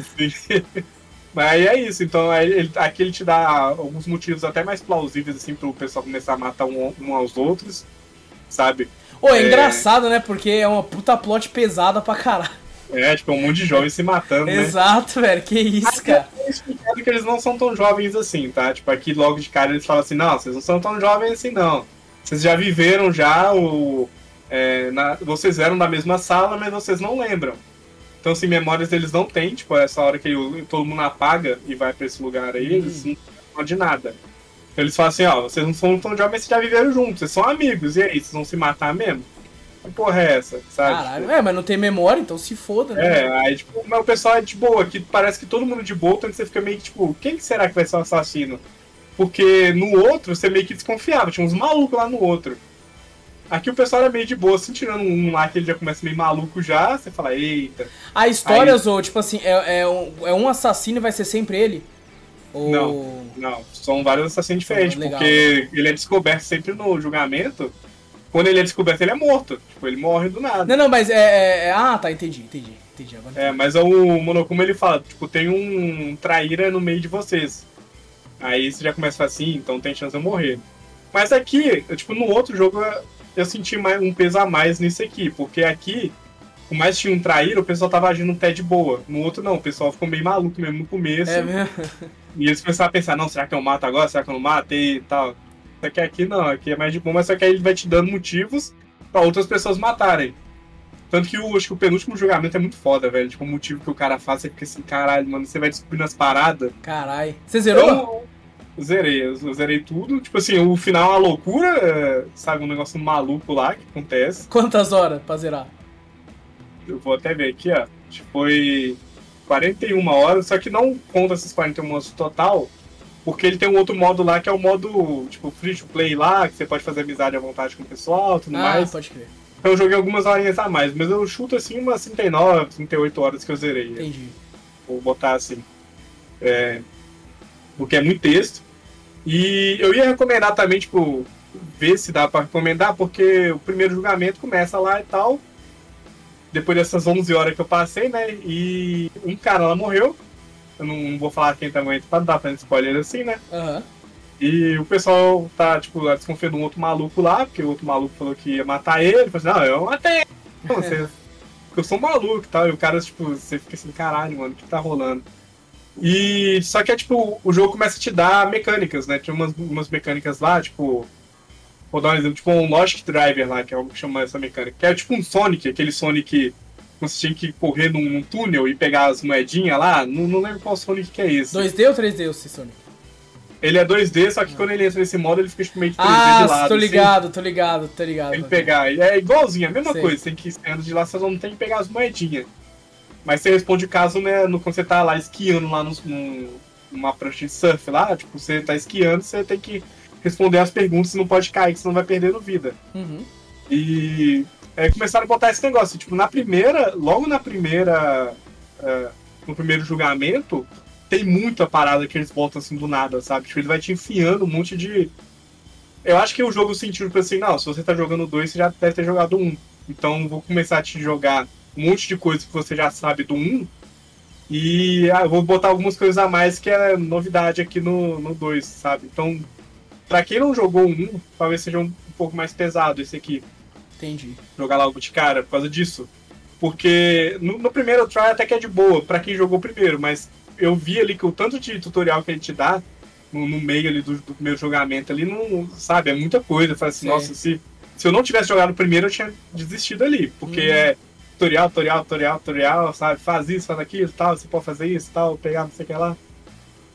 Mas aí é isso, então aí ele, aqui ele te dá alguns motivos até mais plausíveis, assim, pro pessoal começar a matar um, um aos outros, sabe? Pô, é, é engraçado, é... né? Porque é uma puta plot pesada pra caralho. É, tipo, um monte de jovens se matando, né? Exato, velho, que isso, cara. É explicado que eles não são tão jovens assim, tá? Tipo, aqui logo de cara eles falam assim, não, vocês não são tão jovens assim, não. Vocês já viveram já o... É, na, vocês eram da mesma sala, mas vocês não lembram. Então, assim, memórias eles não têm, tipo, essa hora que todo mundo apaga e vai pra esse lugar aí, hum. eles não lembram de nada. Então, eles falam assim, ó, vocês não são tão jovens, vocês já viveram juntos, vocês são amigos, e aí, vocês vão se matar mesmo? Que porra é essa, sabe? Caralho, tipo, é, mas não tem memória, então se foda, né? É, aí, tipo, mas o pessoal é de boa, que parece que todo mundo de boa, então você fica meio que, tipo, quem que será que vai ser o assassino? Porque no outro, você meio que desconfiava, tinha uns malucos lá no outro. Aqui o pessoal era meio de boa, assim, tirando um lá que ele já começa meio maluco já, você fala, eita. A história, aí... Zou, tipo assim, é, é, um, é um assassino e vai ser sempre ele? Ou... Não, não, são vários assassinos diferentes, legal, porque né? Ele é descoberto sempre no julgamento. Quando ele é descoberto, ele é morto. Tipo, ele morre do nada. Não, não, mas é... é, é... Ah, tá, entendi, entendi, entendi. Agora entendi. É, mas o Monokuma, ele fala, tipo, tem um traíra no meio de vocês. Aí você já começa assim, então tem chance de eu morrer. Mas aqui, eu, tipo, no outro jogo, eu senti mais, um peso a mais nisso aqui, porque aqui, por mais que tinha um traíra, o pessoal tava agindo até de boa. No outro não, o pessoal ficou meio maluco mesmo no começo. É mesmo? E eles começaram a pensar, não, será que eu mato agora? Será que eu não mato? E tal. Só que aqui não, aqui é mais de boa, mas só que aí ele vai te dando motivos pra outras pessoas matarem. Tanto que eu acho que o penúltimo julgamento é muito foda, velho. Tipo, o motivo que o cara faz, você fica assim, caralho, mano, você vai descobrindo as paradas. Caralho. Você zerou? Eu, eu zerei, eu zerei tudo. Tipo assim, o final é uma loucura, sabe? Um negócio maluco lá que acontece. Quantas horas pra zerar? Eu vou até ver aqui, ó. Acho que foi quarenta e uma horas, só que não conta essas quarenta e uma horas total, porque ele tem um outro modo lá que é o modo, tipo, free to play lá, que você pode fazer amizade à vontade com o pessoal e tudo ah, mais. Ah, pode crer. Então eu joguei algumas horinhas a mais, mas eu chuto assim umas trinta e nove, trinta e oito horas que eu zerei. Entendi. Vou botar assim. É, porque é muito texto. E eu ia recomendar também, tipo, ver se dá pra recomendar, porque o primeiro julgamento começa lá e tal. Depois dessas onze horas que eu passei, né? E um cara lá morreu. Eu não vou falar quem também, pra não dar pra spoiler assim, né? Aham. Uhum. E o pessoal tá, tipo, desconfiando de um outro maluco lá, porque o outro maluco falou que ia matar ele. Ele falou assim, não, eu matei. Não, você, eu sou um maluco e tal. E o cara, tipo, você fica assim, caralho, mano, o que tá rolando? E só que é, tipo, o jogo começa a te dar mecânicas, né? Tinha umas, umas mecânicas lá, tipo... Vou dar um exemplo, tipo um Logic Driver lá, que é o que chama essa mecânica. Que é tipo um Sonic, aquele Sonic... Você tinha que correr num, num túnel e pegar as moedinhas lá. Não, não lembro qual Sonic que é esse. dois D ou três D esse Sonic? Ele é dois D, só que ah. quando ele entra nesse modo, ele fica tipo, meio que três D ah, de lado. Ah, tô ligado, assim. tô ligado, tô ligado. Ele pegar, é igualzinho, a mesma Sei. coisa. Você tem que ir esquiando de lá, você só não tem que pegar as moedinhas. Mas você responde o caso, né, no, quando você tá lá esquiando lá no, no, numa prancha de surf lá, tipo, você tá esquiando, você tem que responder as perguntas, você não pode cair, que você não vai perdendo vida. Uhum. E é, começaram a botar esse negócio, tipo, na primeira, logo na primeira, uh, no primeiro julgamento, tem muita parada que eles botam assim do nada, sabe? Tipo, ele vai te enfiando um monte de... Eu acho que o jogo sentiu, tipo assim, não, se você tá jogando dois, você já deve ter jogado um. Então, vou começar a te jogar um monte de coisa que você já sabe do um, e ah, eu vou botar algumas coisas a mais que é novidade aqui no dois, sabe? Então, pra quem não jogou um, talvez seja um, um pouco mais pesado esse aqui. Entendi. Jogar logo de cara, por causa disso. Porque no, no primeiro try até que é de boa, pra quem jogou primeiro, mas eu vi ali que o tanto de tutorial que ele te dá no, no meio ali do, do primeiro jogamento ali, não, sabe, é muita coisa. Eu falei assim, Sim. nossa, se, se eu não tivesse jogado primeiro, eu tinha desistido ali, porque hum. é tutorial, tutorial, tutorial, tutorial, sabe, faz isso, faz aquilo, tal, você pode fazer isso, tal, pegar não sei o que lá.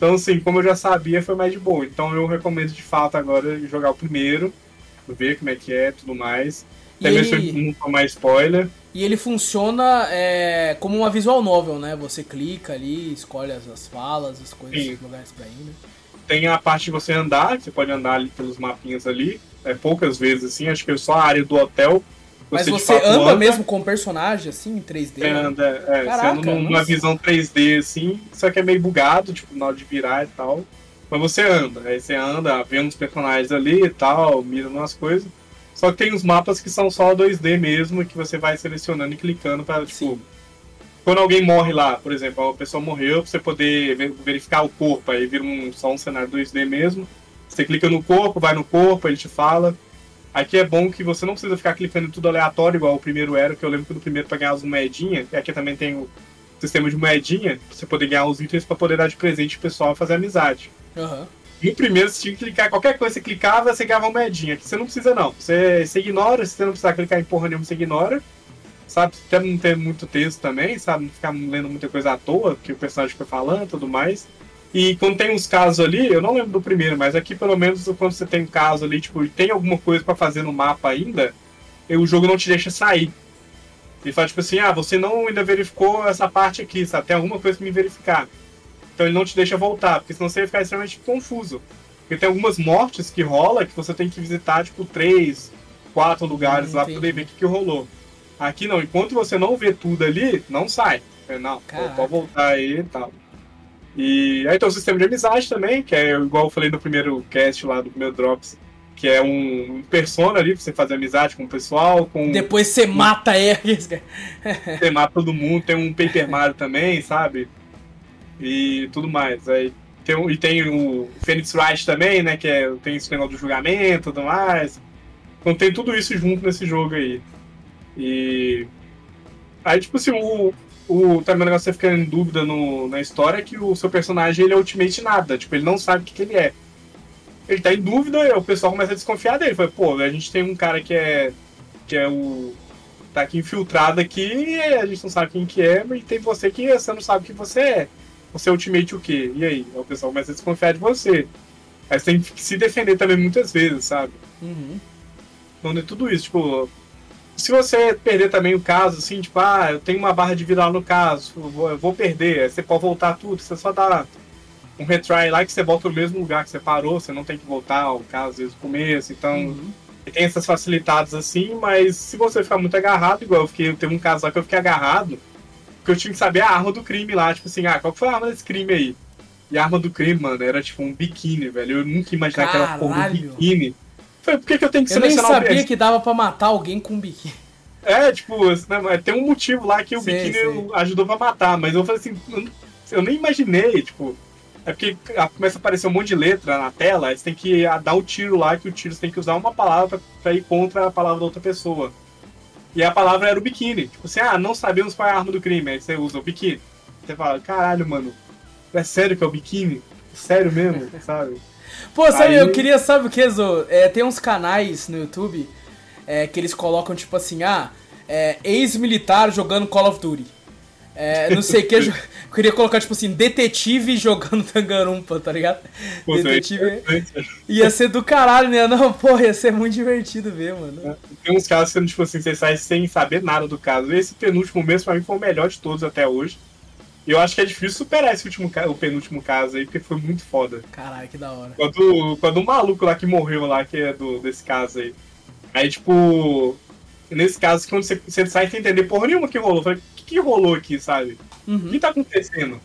Então, assim, como eu já sabia, foi mais de boa. Então eu recomendo de fato agora jogar o primeiro, ver como é que é, tudo mais. E Também se eu ele, não tomar spoiler. e ele funciona é, como uma visual novel, né? Você clica ali, escolhe as, as falas, as coisas, Sim. os lugares pra ir, né? Tem a parte de você andar, que você pode andar ali pelos mapinhas ali. É poucas vezes, assim, acho que é só a área do hotel. Mas de você fato anda, mesmo com o personagem, assim, em três D? Você né? anda, é, Caraca, você anda numa nossa. visão três D, assim, só que é meio bugado, tipo, na hora de virar e tal. Mas você anda, aí você anda, vendo os personagens ali e tal, mira nas coisas. Só que tem uns mapas que são só dois D mesmo, que você vai selecionando e clicando pra, tipo... Sim. Quando alguém morre lá, por exemplo, a pessoa morreu, pra você poder ver- verificar o corpo, aí vira um, só um cenário dois D mesmo. Você clica no corpo, vai no corpo, ele te fala. Aqui é bom que você não precisa ficar clicando em tudo aleatório, igual o primeiro era, que eu lembro que no primeiro pra ganhar as moedinhas, e aqui também tem o sistema de moedinha, pra você poder ganhar os itens pra poder dar de presente pro pessoal e fazer amizade. Aham. No primeiro você tinha que clicar, qualquer coisa que você clicava, você ganhava uma moedinha. Aqui você não precisa não, você, você ignora, se você não precisar clicar em porra nenhuma, você ignora. Sabe, até não ter muito texto também, sabe, não ficar lendo muita coisa à toa, que o personagem foi falando e tudo mais. E quando tem uns casos ali, eu não lembro do primeiro, mas aqui pelo menos quando você tem um caso ali, tipo, e tem alguma coisa pra fazer no mapa ainda, e o jogo não te deixa sair. Ele fala tipo assim, ah, você não ainda verificou essa parte aqui, sabe, tem alguma coisa pra me verificar. Então ele não te deixa voltar, porque senão você vai ficar extremamente confuso. Porque tem algumas mortes que rola que você tem que visitar, tipo, três, quatro lugares Hum, lá pra poder entendi. ver o que, que rolou. Aqui não, enquanto você não vê tudo ali, não sai. Não, Caraca. pode voltar aí e tal. E aí tem o sistema de amizade também, que é igual eu falei no primeiro cast lá do meu Drops, que é um, um persona ali pra você fazer amizade com o pessoal, com Depois você mata eles. tem mapa todo mundo, tem um Paper Mario também, sabe? E tudo mais. Aí tem, um- e tem o Phoenix Wright também, né? Que é, tem esse negócio do julgamento e tudo mais. Então tem tudo isso junto nesse jogo aí. E aí, tipo assim, o, o também o negócio que você fica em dúvida no, na história é que o seu personagem ele é ultimate nada. Tipo, ele não sabe o que, que ele é. Ele tá em dúvida, e o pessoal começa a desconfiar dele. Fala, pô, a gente tem um cara que é. que é o. tá aqui infiltrado aqui, e a gente não sabe quem que é, e tem você que você não sabe o que você é. Você é ultimate o quê? E aí? Aí o pessoal começa a desconfiar de você. Aí você tem que se defender também muitas vezes, sabe? Uhum. Então é tudo isso, tipo. Se você perder também o caso, assim, tipo, ah, eu tenho uma barra de vida lá no caso, eu vou, eu vou perder, aí você pode voltar tudo, você só dá um retry lá que você volta no mesmo lugar que você parou, você não tem que voltar ao caso desde o começo, então Uhum. tem essas facilidades assim, mas se você ficar muito agarrado, igual eu fiquei, teve um caso lá que eu fiquei agarrado, porque eu tinha que saber a arma do crime lá, tipo assim, ah, qual que foi a arma desse crime aí? E a arma do crime, mano, era tipo um biquíni, velho, eu nunca ia imaginar que era porra do Caralho. biquíni. Falei, por que, que eu tenho que Eu nem selecionar sabia o que dava pra matar alguém com um biquíni. É, tipo, né, tem um motivo lá que o Sei, biquíni sei. ajudou pra matar, mas eu falei assim, eu, não- eu nem imaginei, tipo. É porque ah, começa a aparecer um monte de letra na tela, aí você tem que ah, dar o tiro lá, que o tiro você tem que usar uma palavra pra, pra ir contra a palavra da outra pessoa. E a palavra era o biquíni. Tipo assim, ah, não sabemos qual é a arma do crime, aí você usa o biquíni. Você fala, caralho, mano, é sério que é o biquíni? Sério mesmo, sabe? Pô, sabe, Aí- eu queria, sabe o que, Zo? É, tem uns canais no YouTube é, que eles colocam, tipo assim, ah, é, ex-militar jogando Call of Duty. É, não sei o que, eu queria colocar, tipo assim, detetive jogando Danganronpa, tá ligado? Pô, isso aí é Detetive interessante. ia ser do caralho, né? Não, porra, ia ser muito divertido ver, mano. Tem uns casos que, tipo assim, você sai sem saber nada do caso. Esse penúltimo mesmo, pra mim, foi o melhor de todos até hoje. E eu acho que é difícil superar esse último, ca- o penúltimo caso aí, porque foi muito foda. Caralho, que da hora. Quando, quando o maluco lá que morreu lá, que é do, desse caso aí. Aí, tipo, nesse caso, quando você, você sai sem entender porra nenhuma que rolou. Eu falei, o que, que rolou aqui, sabe? O Uhum. que tá acontecendo?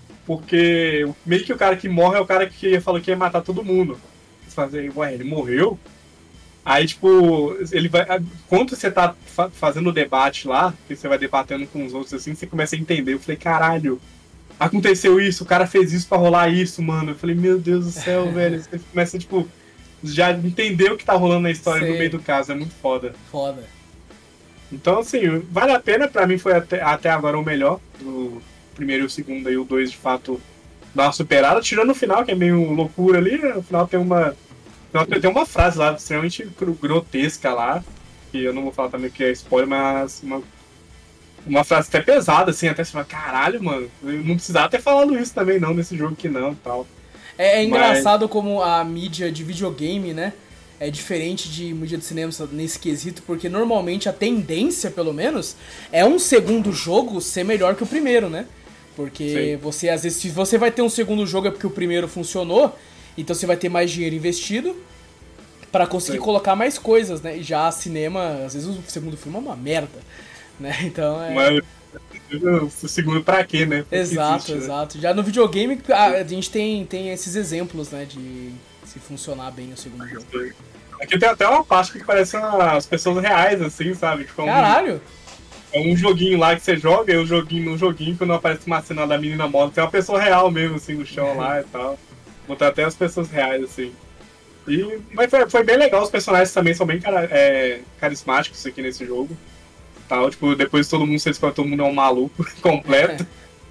Porque meio que o cara que morre é o cara que falou que ia matar todo mundo. Você fala assim, ué, ele morreu? Aí, tipo, ele vai. Quando você tá fa- fazendo o debate lá, que você vai debatendo com os outros assim, você começa a entender. Eu falei, caralho, aconteceu isso, o cara fez isso pra rolar isso, mano. Eu falei, meu Deus do céu, velho. Você começa, tipo, já entender o que tá rolando na história Sei. no meio do caso, é muito foda. Foda. Então, assim, vale a pena, pra mim foi até, até agora o melhor. O primeiro e o segundo e o dois, de fato, dá uma superada. Tirando o final, que é meio loucura ali, né? No final tem uma. no final Tem uma frase lá extremamente gr- grotesca lá. Que eu não vou falar também que é spoiler, mas uma, uma frase até pesada, assim, até você fala, caralho, mano, eu não precisava ter falado isso também não, nesse jogo aqui não, tal. É, é engraçado Mas... como a mídia de videogame, né, é diferente de mídia de cinema nesse quesito, porque normalmente a tendência, pelo menos, é um segundo jogo ser melhor que o primeiro, né? Porque Sim. você, às vezes, se você vai ter um segundo jogo é porque o primeiro funcionou, então você vai ter mais dinheiro investido pra conseguir Sim. colocar mais coisas, né? E já cinema, às vezes o segundo filme é uma merda, né? Então é... Mas o segundo pra quê, né? Porque exato, existe, exato. Né? Já no videogame a gente tem, tem esses exemplos, né? De se funcionar bem o segundo jogo. Sim. Aqui tem até uma parte que parece as pessoas reais, assim, sabe? Tipo, Caralho! Um, é um joguinho lá que você joga, e o joguinho no joguinho, quando aparece uma cena da menina morta, tem uma pessoa real mesmo, assim, no chão lá e tal. Botar até as pessoas reais, assim. E, mas foi, foi bem legal, os personagens também são bem cara, é, carismáticos aqui nesse jogo. Tal, tipo, depois todo mundo se descobre, todo mundo é um maluco completo.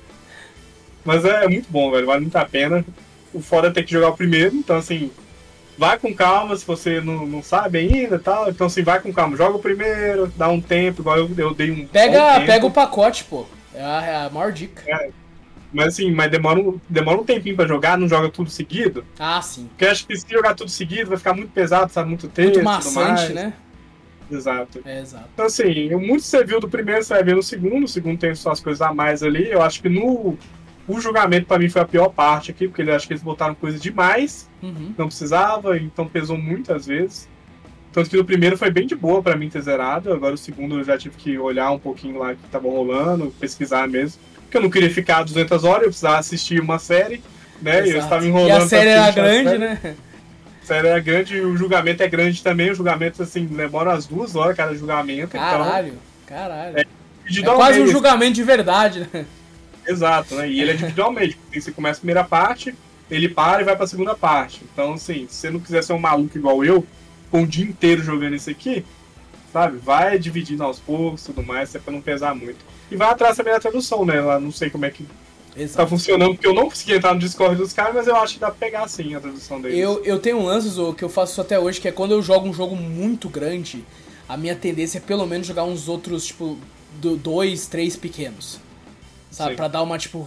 Mas é, é muito bom, velho, vale muito a pena. O foda é ter que jogar o primeiro, então assim... Vai com calma, se você não, não sabe ainda e tal. Então, assim, vai com calma. Joga o primeiro, dá um tempo, igual eu, eu dei um Pega, pega o pacote, pô. É a, é a maior dica. É. Mas, assim, mas demora um, demora um tempinho pra jogar, não joga tudo seguido. Ah, sim. Porque eu acho que se jogar tudo seguido vai ficar muito pesado, sabe? Muito texto, muito maçante, né? Exato. É, exato. Então, assim, muito você viu do primeiro, você vai ver no segundo. O segundo tem só as coisas a mais ali. Eu acho que no... O julgamento pra mim foi a pior parte aqui, porque eu acho que eles botaram coisa demais, uhum. não precisava, então pesou muitas vezes. Tanto que o primeiro foi bem de boa pra mim ter zerado, agora o segundo eu já tive que olhar um pouquinho lá que tava rolando, pesquisar mesmo. Porque eu não queria ficar duzentas horas, eu precisava assistir uma série, né? Exato. E eu estava enrolando. E a série era grande, série. né? A série era grande e o julgamento é grande também, o julgamento, assim, demora umas duas horas cada julgamento. Caralho, então, caralho. É, é quase um julgamento de verdade, né? Exato, né? E ele é individualmente. Você começa a primeira parte, ele para e vai pra segunda parte. Então, assim, se você não quiser ser um maluco igual eu, com o dia inteiro jogando isso aqui, sabe? Vai dividindo aos poucos e tudo mais, é pra não pesar muito. E vai atrás também da tradução, né? Eu não sei como é que Exato. Tá funcionando, porque eu não consegui entrar no Discord dos caras, mas eu acho que dá pra pegar sim a tradução deles. Eu, eu tenho um lance, Zo, que eu faço isso até hoje, que é quando eu jogo um jogo muito grande, a minha tendência é pelo menos jogar uns outros, tipo, do, dois, três pequenos. Sabe? Sim. Pra dar uma, tipo...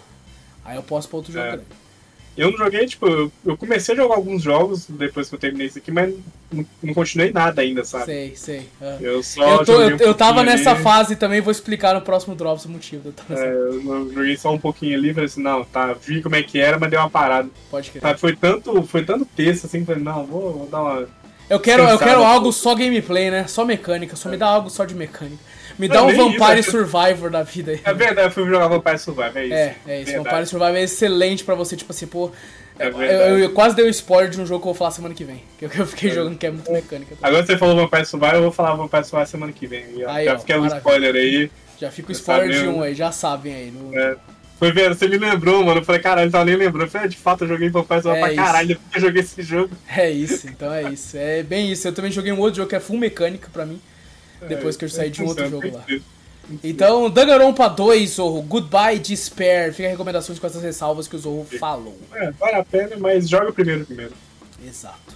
Aí eu posso pra outro jogo é. grande. Eu não joguei, tipo, eu, eu comecei a jogar alguns jogos depois que eu terminei isso aqui, mas não, não continuei nada ainda, sabe? Sei, sei. Uh. Eu só eu, tô, eu, um eu tava nessa ali. fase também, vou explicar no próximo Drops o motivo. Eu, tava é, eu joguei só um pouquinho ali, falei assim, não, tá, vi como é que era, mas deu uma parada. Pode crer. Sabe, foi tanto, foi tanto texto assim, falei, não, vou, vou dar uma... Eu quero, eu quero algo só gameplay, né? Só mecânica, só é. me dá algo só de mecânica. Me dá não, um Vampire isso, Survivor da vida aí. É verdade, eu fui jogar Vampire Survivor, é isso. É, é isso. Verdade. Vampire Survivor é excelente pra você, tipo assim, pô... É eu, eu, eu quase dei um spoiler de um jogo que eu vou falar semana que vem. Que eu, eu fiquei é. jogando que é muito mecânica. Também. Agora você falou Vampire Survivor, eu vou falar Vampire Survivor semana que vem. Aí, já ó, fiquei um spoiler aí. Já fica o spoiler de um aí, já sabem aí. No... É. Foi vendo, você me lembrou, mano. Eu falei, caralho, tava nem lembrando. Eu falei, de fato, eu joguei Vampire Survivor é pra caralho depois que eu joguei esse jogo. É isso, então é isso. É bem isso. Eu também joguei um outro jogo que é full mecânica pra mim. Depois é, que eu saí de um outro jogo lá. Então, Danganronpa dois, Zorro, Goodbye Despair. Fica a recomendações com essas ressalvas que o Zorro falou. É, vale a pena, mas joga o primeiro primeiro. Exato.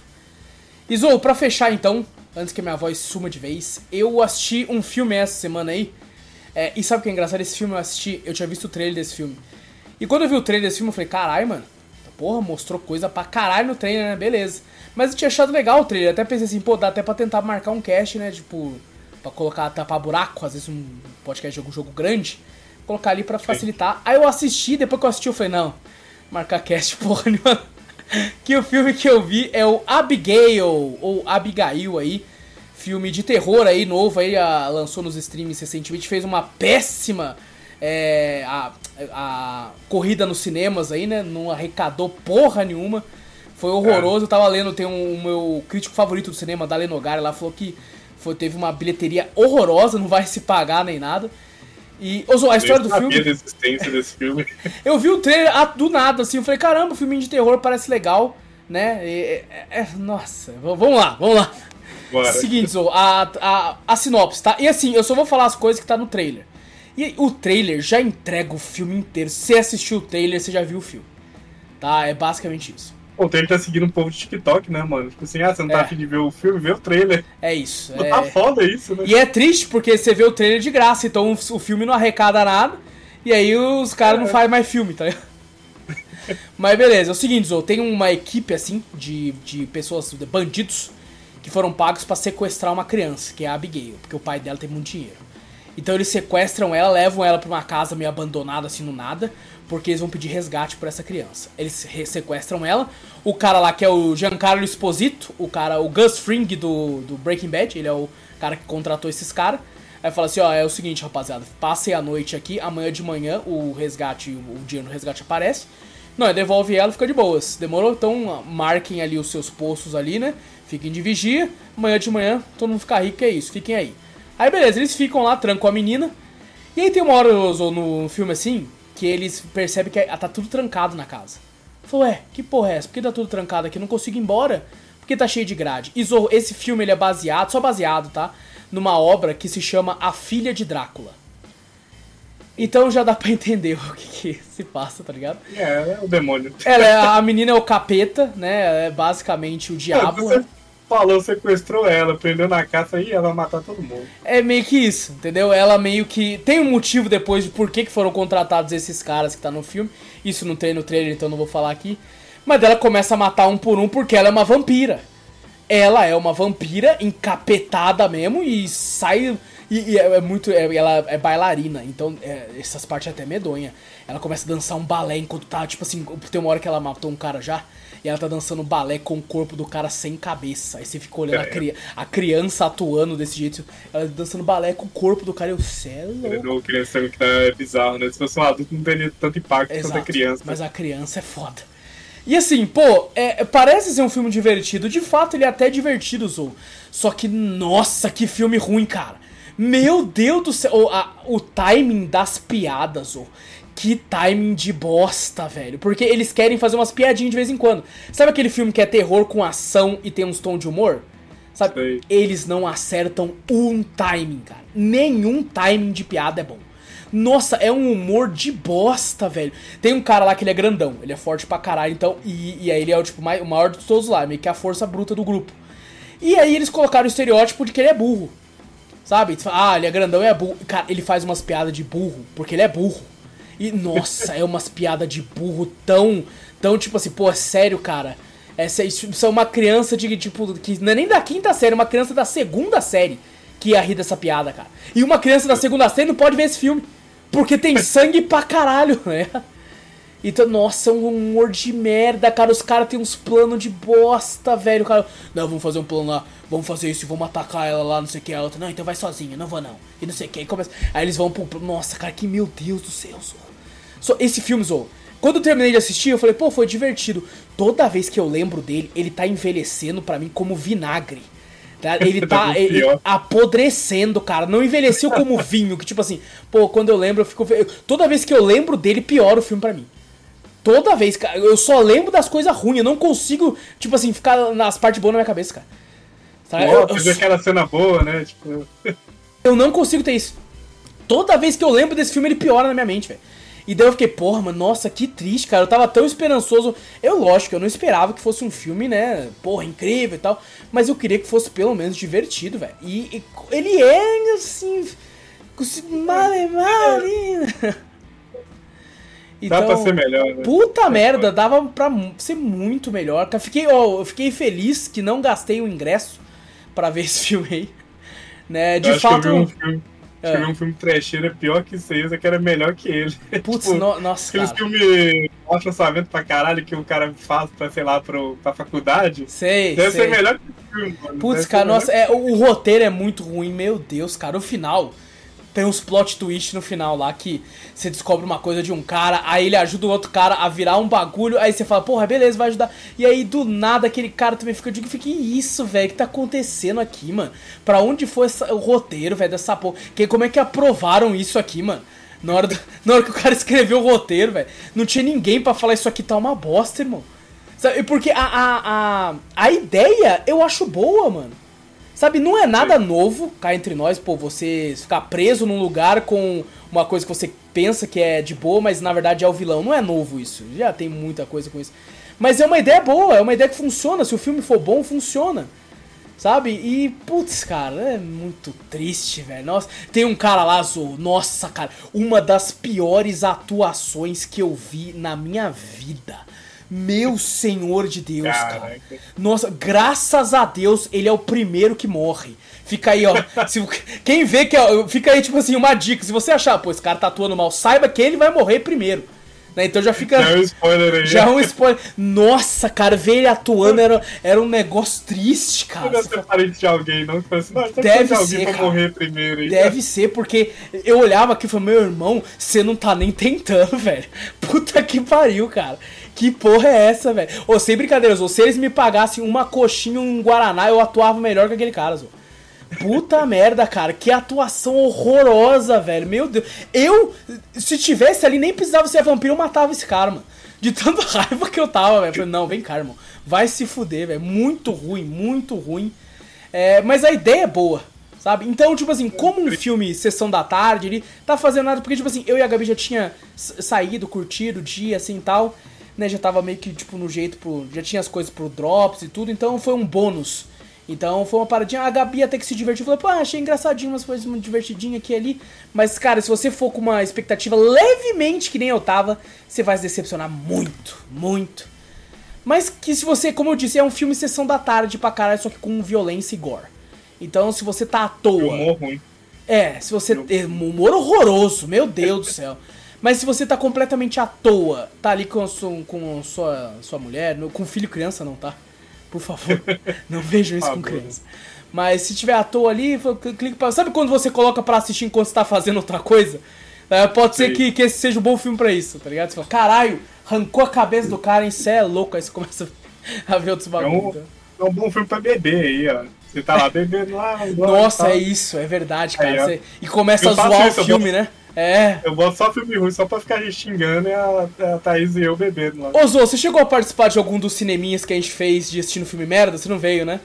E Zorro, pra fechar então, antes que a minha voz suma de vez, eu assisti um filme essa semana aí. É, e sabe o que é engraçado? Esse filme eu assisti, eu tinha visto o trailer desse filme. E quando eu vi o trailer desse filme, eu falei, caralho, mano. Porra, mostrou coisa pra caralho no trailer, né? Beleza. Mas eu tinha achado legal o trailer. Até pensei assim, pô, dá até pra tentar marcar um cast, né? Tipo... Pra colocar, tapar buraco, às vezes um podcast de algum jogo grande, colocar ali pra facilitar. Sim. Aí eu assisti, depois que eu assisti eu falei, não, marcar cast porra nenhuma. Que o filme que eu vi é o Abigail, ou Abigail aí, filme de terror aí, novo aí, a, lançou nos streams recentemente, fez uma péssima é, a, a corrida nos cinemas aí, né, não arrecadou porra nenhuma, foi horroroso. É. Eu tava lendo, tem um, o meu crítico favorito do cinema, Dalen Nogara, lá falou que Foi, teve uma bilheteria horrorosa, não vai se pagar nem nada. E a história do filme... Eu sabia da existência desse filme. Eu vi o trailer do nada, assim, eu falei, caramba, filminho de terror parece legal, né? E, é, nossa, vamos lá, vamos lá. Bora. Seguinte, Zo, a, a, a sinopse, tá? E assim, eu só vou falar as coisas que tá no trailer. E o trailer já entrega o filme inteiro. Se você assistiu o trailer, você já viu o filme. Tá? É basicamente isso. Pô, o trailer tá seguindo um povo de TikTok, né, mano? Tipo assim, ah, você não tá É. afim de ver o filme, vê o trailer. É isso. Não É... tá foda isso, né? E é triste porque você vê o trailer de graça, então o filme não arrecada nada, e aí os caras É. não fazem mais filme, tá ligado? Mas beleza, é o seguinte, Zou, tem uma equipe assim de, de pessoas, de bandidos, que foram pagos pra sequestrar uma criança, que é a Abigail, porque o pai dela tem muito dinheiro. Então eles sequestram ela, levam ela pra uma casa meio abandonada assim no nada, porque eles vão pedir resgate por essa criança. Eles sequestram ela, o cara lá que é o Giancarlo Esposito, o cara, o Gus Fring do, do Breaking Bad, ele é o cara que contratou esses caras. Aí fala assim, ó, é o seguinte, rapaziada, passem a noite aqui, amanhã de manhã o resgate, o dinheiro do resgate aparece. Não, devolve ela e fica de boas. Demorou? Então marquem ali os seus postos ali, né? Fiquem de vigia, amanhã de manhã todo mundo ficar rico, é isso, fiquem aí. Aí beleza, eles ficam lá, trancam a menina. E aí tem uma hora no, no filme assim, que eles percebem que tá tudo trancado na casa. Falou, ué, que porra é essa? Por que tá tudo trancado aqui? Não consigo ir embora? Porque tá cheio de grade. E Zorro, esse filme ele é baseado, só baseado, tá? Numa obra que se chama A Filha de Drácula. Então já dá pra entender o que, que se passa, tá ligado? É, é o demônio. Ela é, a menina é o capeta, né? É basicamente o diabo. Você falou, sequestrou ela, prendeu na caça e ela vai matar todo mundo. É meio que isso, entendeu? Ela meio que... Tem um motivo depois de por que que foram contratados esses caras que tá no filme. Isso não tem no trailer, então não vou falar aqui. Mas ela começa a matar um por um porque ela é uma vampira. Ela é uma vampira encapetada mesmo e sai... E, e é muito... É, ela é bailarina, então é, essas partes é até medonha. Ela começa a dançar um balé enquanto tá... Tipo assim, tem uma hora que ela matou um cara já... E ela tá dançando balé com o corpo do cara sem cabeça. Aí você fica olhando é, a, cri a criança atuando desse jeito. Ela dançando balé com o corpo do cara. Eu, cê é louco. Criança que tá bizarro, né? Se fosse um adulto não teria tanto impacto quanto a criança. Mas a criança é foda. E assim, pô, é, parece ser um filme divertido. De fato, ele é até divertido, Zou. Só que, nossa, que filme ruim, cara. Meu Deus do céu. O, a, o timing das piadas, Zou. Que timing de bosta, velho. Porque eles querem fazer umas piadinhas de vez em quando. Sabe aquele filme que é terror com ação e tem uns tons de humor? Sabe? Sei. Eles não acertam um timing, cara. Nenhum timing de piada é bom. Nossa, é um humor de bosta, velho. Tem um cara lá que ele é grandão. Ele é forte pra caralho, então... E, e aí ele é o, tipo, o maior de todos lá. Meio que a força bruta do grupo. E aí eles colocaram o estereótipo de que ele é burro. Sabe? Ah, ele é grandão e é burro. Cara, ele faz umas piadas de burro porque ele é burro. E, nossa, é umas piadas de burro tão, tão, tipo assim, pô, é sério, cara. Essa, isso é uma criança de, tipo, que não é nem da quinta série, é uma criança da segunda série que ia rir dessa piada, cara. E uma criança da segunda série não pode ver esse filme, porque tem sangue pra caralho, né? Então, nossa, é um humor de merda, cara. Os caras têm uns planos de bosta, velho. Cara, não, vamos fazer um plano lá, vamos fazer isso, vamos atacar ela lá, não sei o que. A outra, não, então vai sozinha, não vou não. E não sei o que. Começa... Aí eles vão pro. Nossa, cara, que meu Deus do céu, Zou. So, esse filme, Zou, quando eu terminei de assistir, eu falei, pô, foi divertido. Toda vez que eu lembro dele, ele tá envelhecendo pra mim como vinagre. Tá? Ele tá ele, apodrecendo, cara. Não envelheceu como vinho, que tipo assim, pô, quando eu lembro, eu fico. Toda vez que eu lembro dele, piora o filme pra mim. Toda vez, cara, eu só lembro das coisas ruins, eu não consigo, tipo assim, ficar nas partes boas na minha cabeça, cara. Tá? Pô, eu, eu, eu, aquela cena boa, né? Tipo... eu não consigo ter isso. Toda vez que eu lembro desse filme, ele piora na minha mente, velho. E daí eu fiquei, porra, mano, nossa, que triste, cara. Eu tava tão esperançoso. Eu, lógico, eu não esperava que fosse um filme, né, porra, incrível e tal. Mas eu queria que fosse pelo menos divertido, velho. E, e ele é, assim, male, male. Então, dá pra ser melhor, né? Puta é, merda, dava pra ser muito melhor. Cara, fiquei, ó, eu fiquei feliz que não gastei o ingresso pra ver esse filme aí. Né, de eu fato. Acho que eu vi um filme, é. acho que eu vi um filme trecheiro pior que isso aí, que era melhor que ele. Putz, tipo, no, nossa, aqueles cara. Aqueles filmes baixo orçamento pra caralho que o cara faz pra, sei lá, pro, pra faculdade. Sei, Deve sei. ser melhor que o filme, mano. Putz, cara, nossa, é, o, o roteiro é muito ruim, meu Deus, cara. O final. Tem uns plot twist no final lá que você descobre uma coisa de um cara, aí ele ajuda o outro cara a virar um bagulho, aí você fala, porra, beleza, vai ajudar. E aí do nada aquele cara também fica, eu digo, que isso, velho, o que tá acontecendo aqui, mano? Pra onde foi essa, o roteiro, velho, dessa porra? Que, como é que aprovaram isso aqui, mano? Na hora, do, na hora que o cara escreveu o roteiro, velho, não tinha ninguém pra falar isso aqui tá uma bosta, irmão. Sabe, porque a, a, a, a ideia eu acho boa, mano. Sabe, não é nada novo, cá entre nós, pô, você ficar preso num lugar com uma coisa que você pensa que é de boa, mas na verdade é o vilão. Não é novo isso, já tem muita coisa com isso. Mas é uma ideia boa, é uma ideia que funciona. Se o filme for bom, funciona. Sabe? E, putz, cara, é muito triste, velho. Nossa, tem um cara lá, Zou. Nossa, cara, uma das piores atuações que eu vi na minha vida. Meu Senhor de Deus, Caraca. cara. Nossa, graças a Deus, ele é o primeiro que morre. Fica aí, ó. Se, quem vê que é, fica aí, tipo assim, uma dica. Se você achar, pô, esse cara tá atuando mal, saiba que ele vai morrer primeiro. Né? Então já fica. Já é um spoiler aí. Já é um spoiler. Nossa, cara, ver ele atuando era, era um negócio triste, cara. Não deve ser parente de alguém, não? Assim, não deve de alguém ser, pra cara. morrer primeiro. Aí, deve né? ser, porque eu olhava aqui e falei, meu irmão, você não tá nem tentando, velho. Puta que pariu, cara. Que porra é essa, velho? Ô, sem brincadeiras, ou se eles me pagassem uma coxinha, um guaraná, eu atuava melhor que aquele cara, Zô. Puta merda, cara, que atuação horrorosa, velho, meu Deus. Eu, se tivesse ali, nem precisava ser vampiro, eu matava esse cara, mano. De tanta raiva que eu tava, velho. Falei, não, vem cá, irmão, vai se fuder, velho. Muito ruim, muito ruim. É, mas a ideia é boa, sabe? Então, tipo assim, como um filme Sessão da Tarde, ele tá fazendo nada, porque, tipo assim, eu e a Gabi já tinha saído, curtido o dia, assim, e tal, né, já tava meio que, tipo, no jeito pro... Já tinha as coisas pro Drops e tudo, então foi um bônus. Então foi uma paradinha, a Gabi até que se divertiu, falou, pô, achei engraçadinho, umas coisas muito divertidinhas aqui e ali, mas, cara, se você for com uma expectativa levemente que nem eu tava, você vai se decepcionar muito, muito. Mas que se você, como eu disse, é um filme Sessão da Tarde pra caralho, só que com violência e gore. Então se você tá à toa... Humor ruim. É, se você... Humor horroroso, meu Deus do céu. Mas se você tá completamente à toa, tá ali com, sua, com sua, sua mulher, com filho e criança não, tá? Por favor, não vejam isso com criança. Mas se tiver à toa ali, clique pra... Sabe quando você coloca pra assistir enquanto você tá fazendo outra coisa? É, pode ser que, que esse seja um bom filme pra isso, tá ligado? Você fala, caralho, arrancou a cabeça do cara, hein? Cê é louco. Aí você começa a ver outros bagulhos. É um, é um bom filme pra beber aí, ó. Você tá lá bebendo lá... Nossa, é isso, é verdade, cara. Aí, você... E começa eu a zoar isso, o filme, eu né? É. Eu boto só filme ruim, só pra ficar xingando e a, a Thaís e eu bebendo lá. Ô, Zô, você chegou a participar de algum dos cineminhas que a gente fez de assistindo filme merda? Você não veio, né?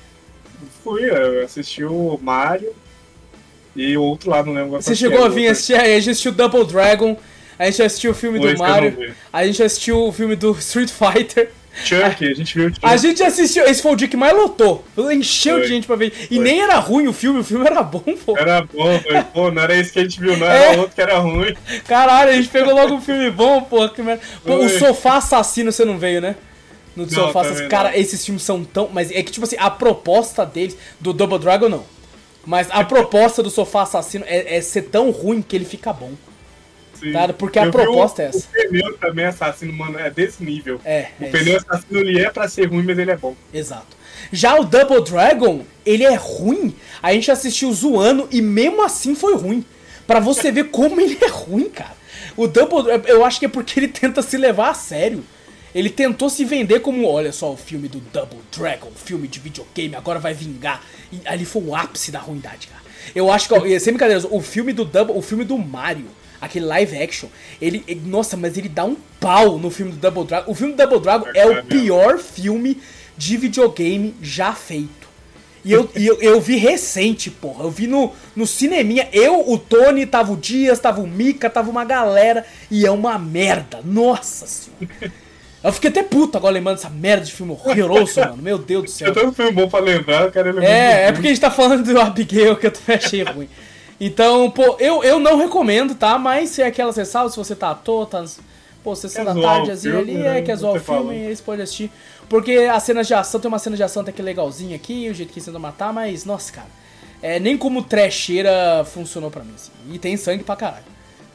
Fui, eu assisti o Mario e o outro lá, não lembro. Você chegou a vir assistir, a gente assistiu Double Dragon, a gente assistiu o filme do Mario, a gente assistiu o filme do Street Fighter. Chuck, a gente viu o Chuck. A gente assistiu, esse foi o dia que mais lotou. Encheu foi, de gente pra ver. E foi. Nem era ruim o filme, o filme era bom, pô. Era bom, foi, pô, não era esse que a gente viu, não, era é. outro que era ruim. Caralho, a gente pegou logo um filme bom, pô. Que mer... Pô, o Sofá Assassino você não veio, né? No não, Sofá Assassino. Cara, não. Esses filmes são tão... Mas é que, tipo assim, a proposta deles, do Double Dragon, não. Mas a proposta do Sofá Assassino é, é ser tão ruim que ele fica bom. Cara, porque a proposta o, é essa. O pneu também assassino, mano, é desse nível. É, o é pneu isso. assassino ele é pra ser ruim, mas ele é bom. Exato. Já o Double Dragon, ele é ruim. A gente assistiu zoando e mesmo assim foi ruim. Pra você ver como ele é ruim, cara. O Double, eu acho que é porque ele tenta se levar a sério. Ele tentou se vender como, olha só, o filme do Double Dragon, filme de videogame, agora vai vingar. E ali foi o ápice da ruindade, cara. Eu acho que, sem brincadeiras, o filme do Double, o filme do Mario, aquele live action, ele, ele, nossa, mas ele dá um pau no filme do Double Dragon. O filme do Double Dragon é, é o pior filme de videogame já feito. E eu, e eu, eu vi recente, porra. Eu vi no, no cineminha. Eu, o Tony, tava o Dias, tava o Mika, tava uma galera. E é uma merda. Nossa senhora. Eu fiquei até puto agora lembrando dessa merda de filme horroroso, mano. Meu Deus do céu. Eu tenho um filme bom pra lembrar, cara. Ele é, é porque a gente tá falando do Abigail, que eu também achei ruim. Então, pô, eu, eu não recomendo, tá? Mas se é aquela sessão, se você tá à toa, tá... Pô, sessão da tarde ali, é, quer zoar o filme, eles podem assistir. Porque as cenas de ação, tem uma cena de ação até que legalzinha aqui, o jeito que eles tentam matar, mas, nossa, cara. É, nem como trecheira funcionou pra mim, assim. E tem sangue pra caralho.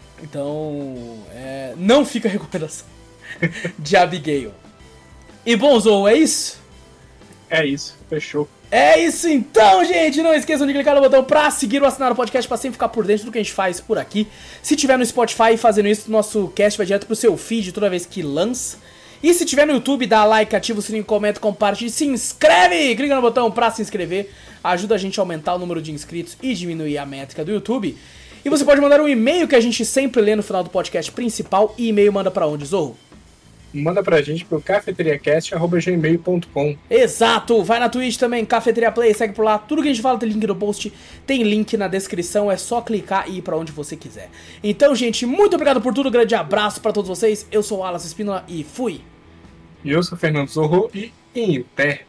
Então, é, não fica a recomendação de Abigail. E bom, Zou, é isso? É isso, fechou. É isso então, gente! Não esqueçam de clicar no botão pra seguir ou assinar o podcast pra sempre ficar por dentro do que a gente faz por aqui. Se tiver no Spotify fazendo isso, nosso cast vai direto pro seu feed toda vez que lança. E se tiver no YouTube, dá like, ativa o sininho, comenta, compartilha, se inscreve! Clica no botão pra se inscrever. Ajuda a gente a aumentar o número de inscritos e diminuir a métrica do YouTube. E você pode mandar um e-mail que a gente sempre lê no final do podcast principal. E e-mail manda pra onde, Zorro? Manda pra gente pro cafeteriacast arroba gmail ponto com. Exato! Vai na Twitch também, Cafeteria Play, segue por lá. Tudo que a gente fala tem link no post, tem link na descrição, é só clicar e ir pra onde você quiser. Então, gente, muito obrigado por tudo, grande abraço pra todos vocês. Eu sou o Alas Espínola e fui! E eu sou Fernando Zorro e em pé.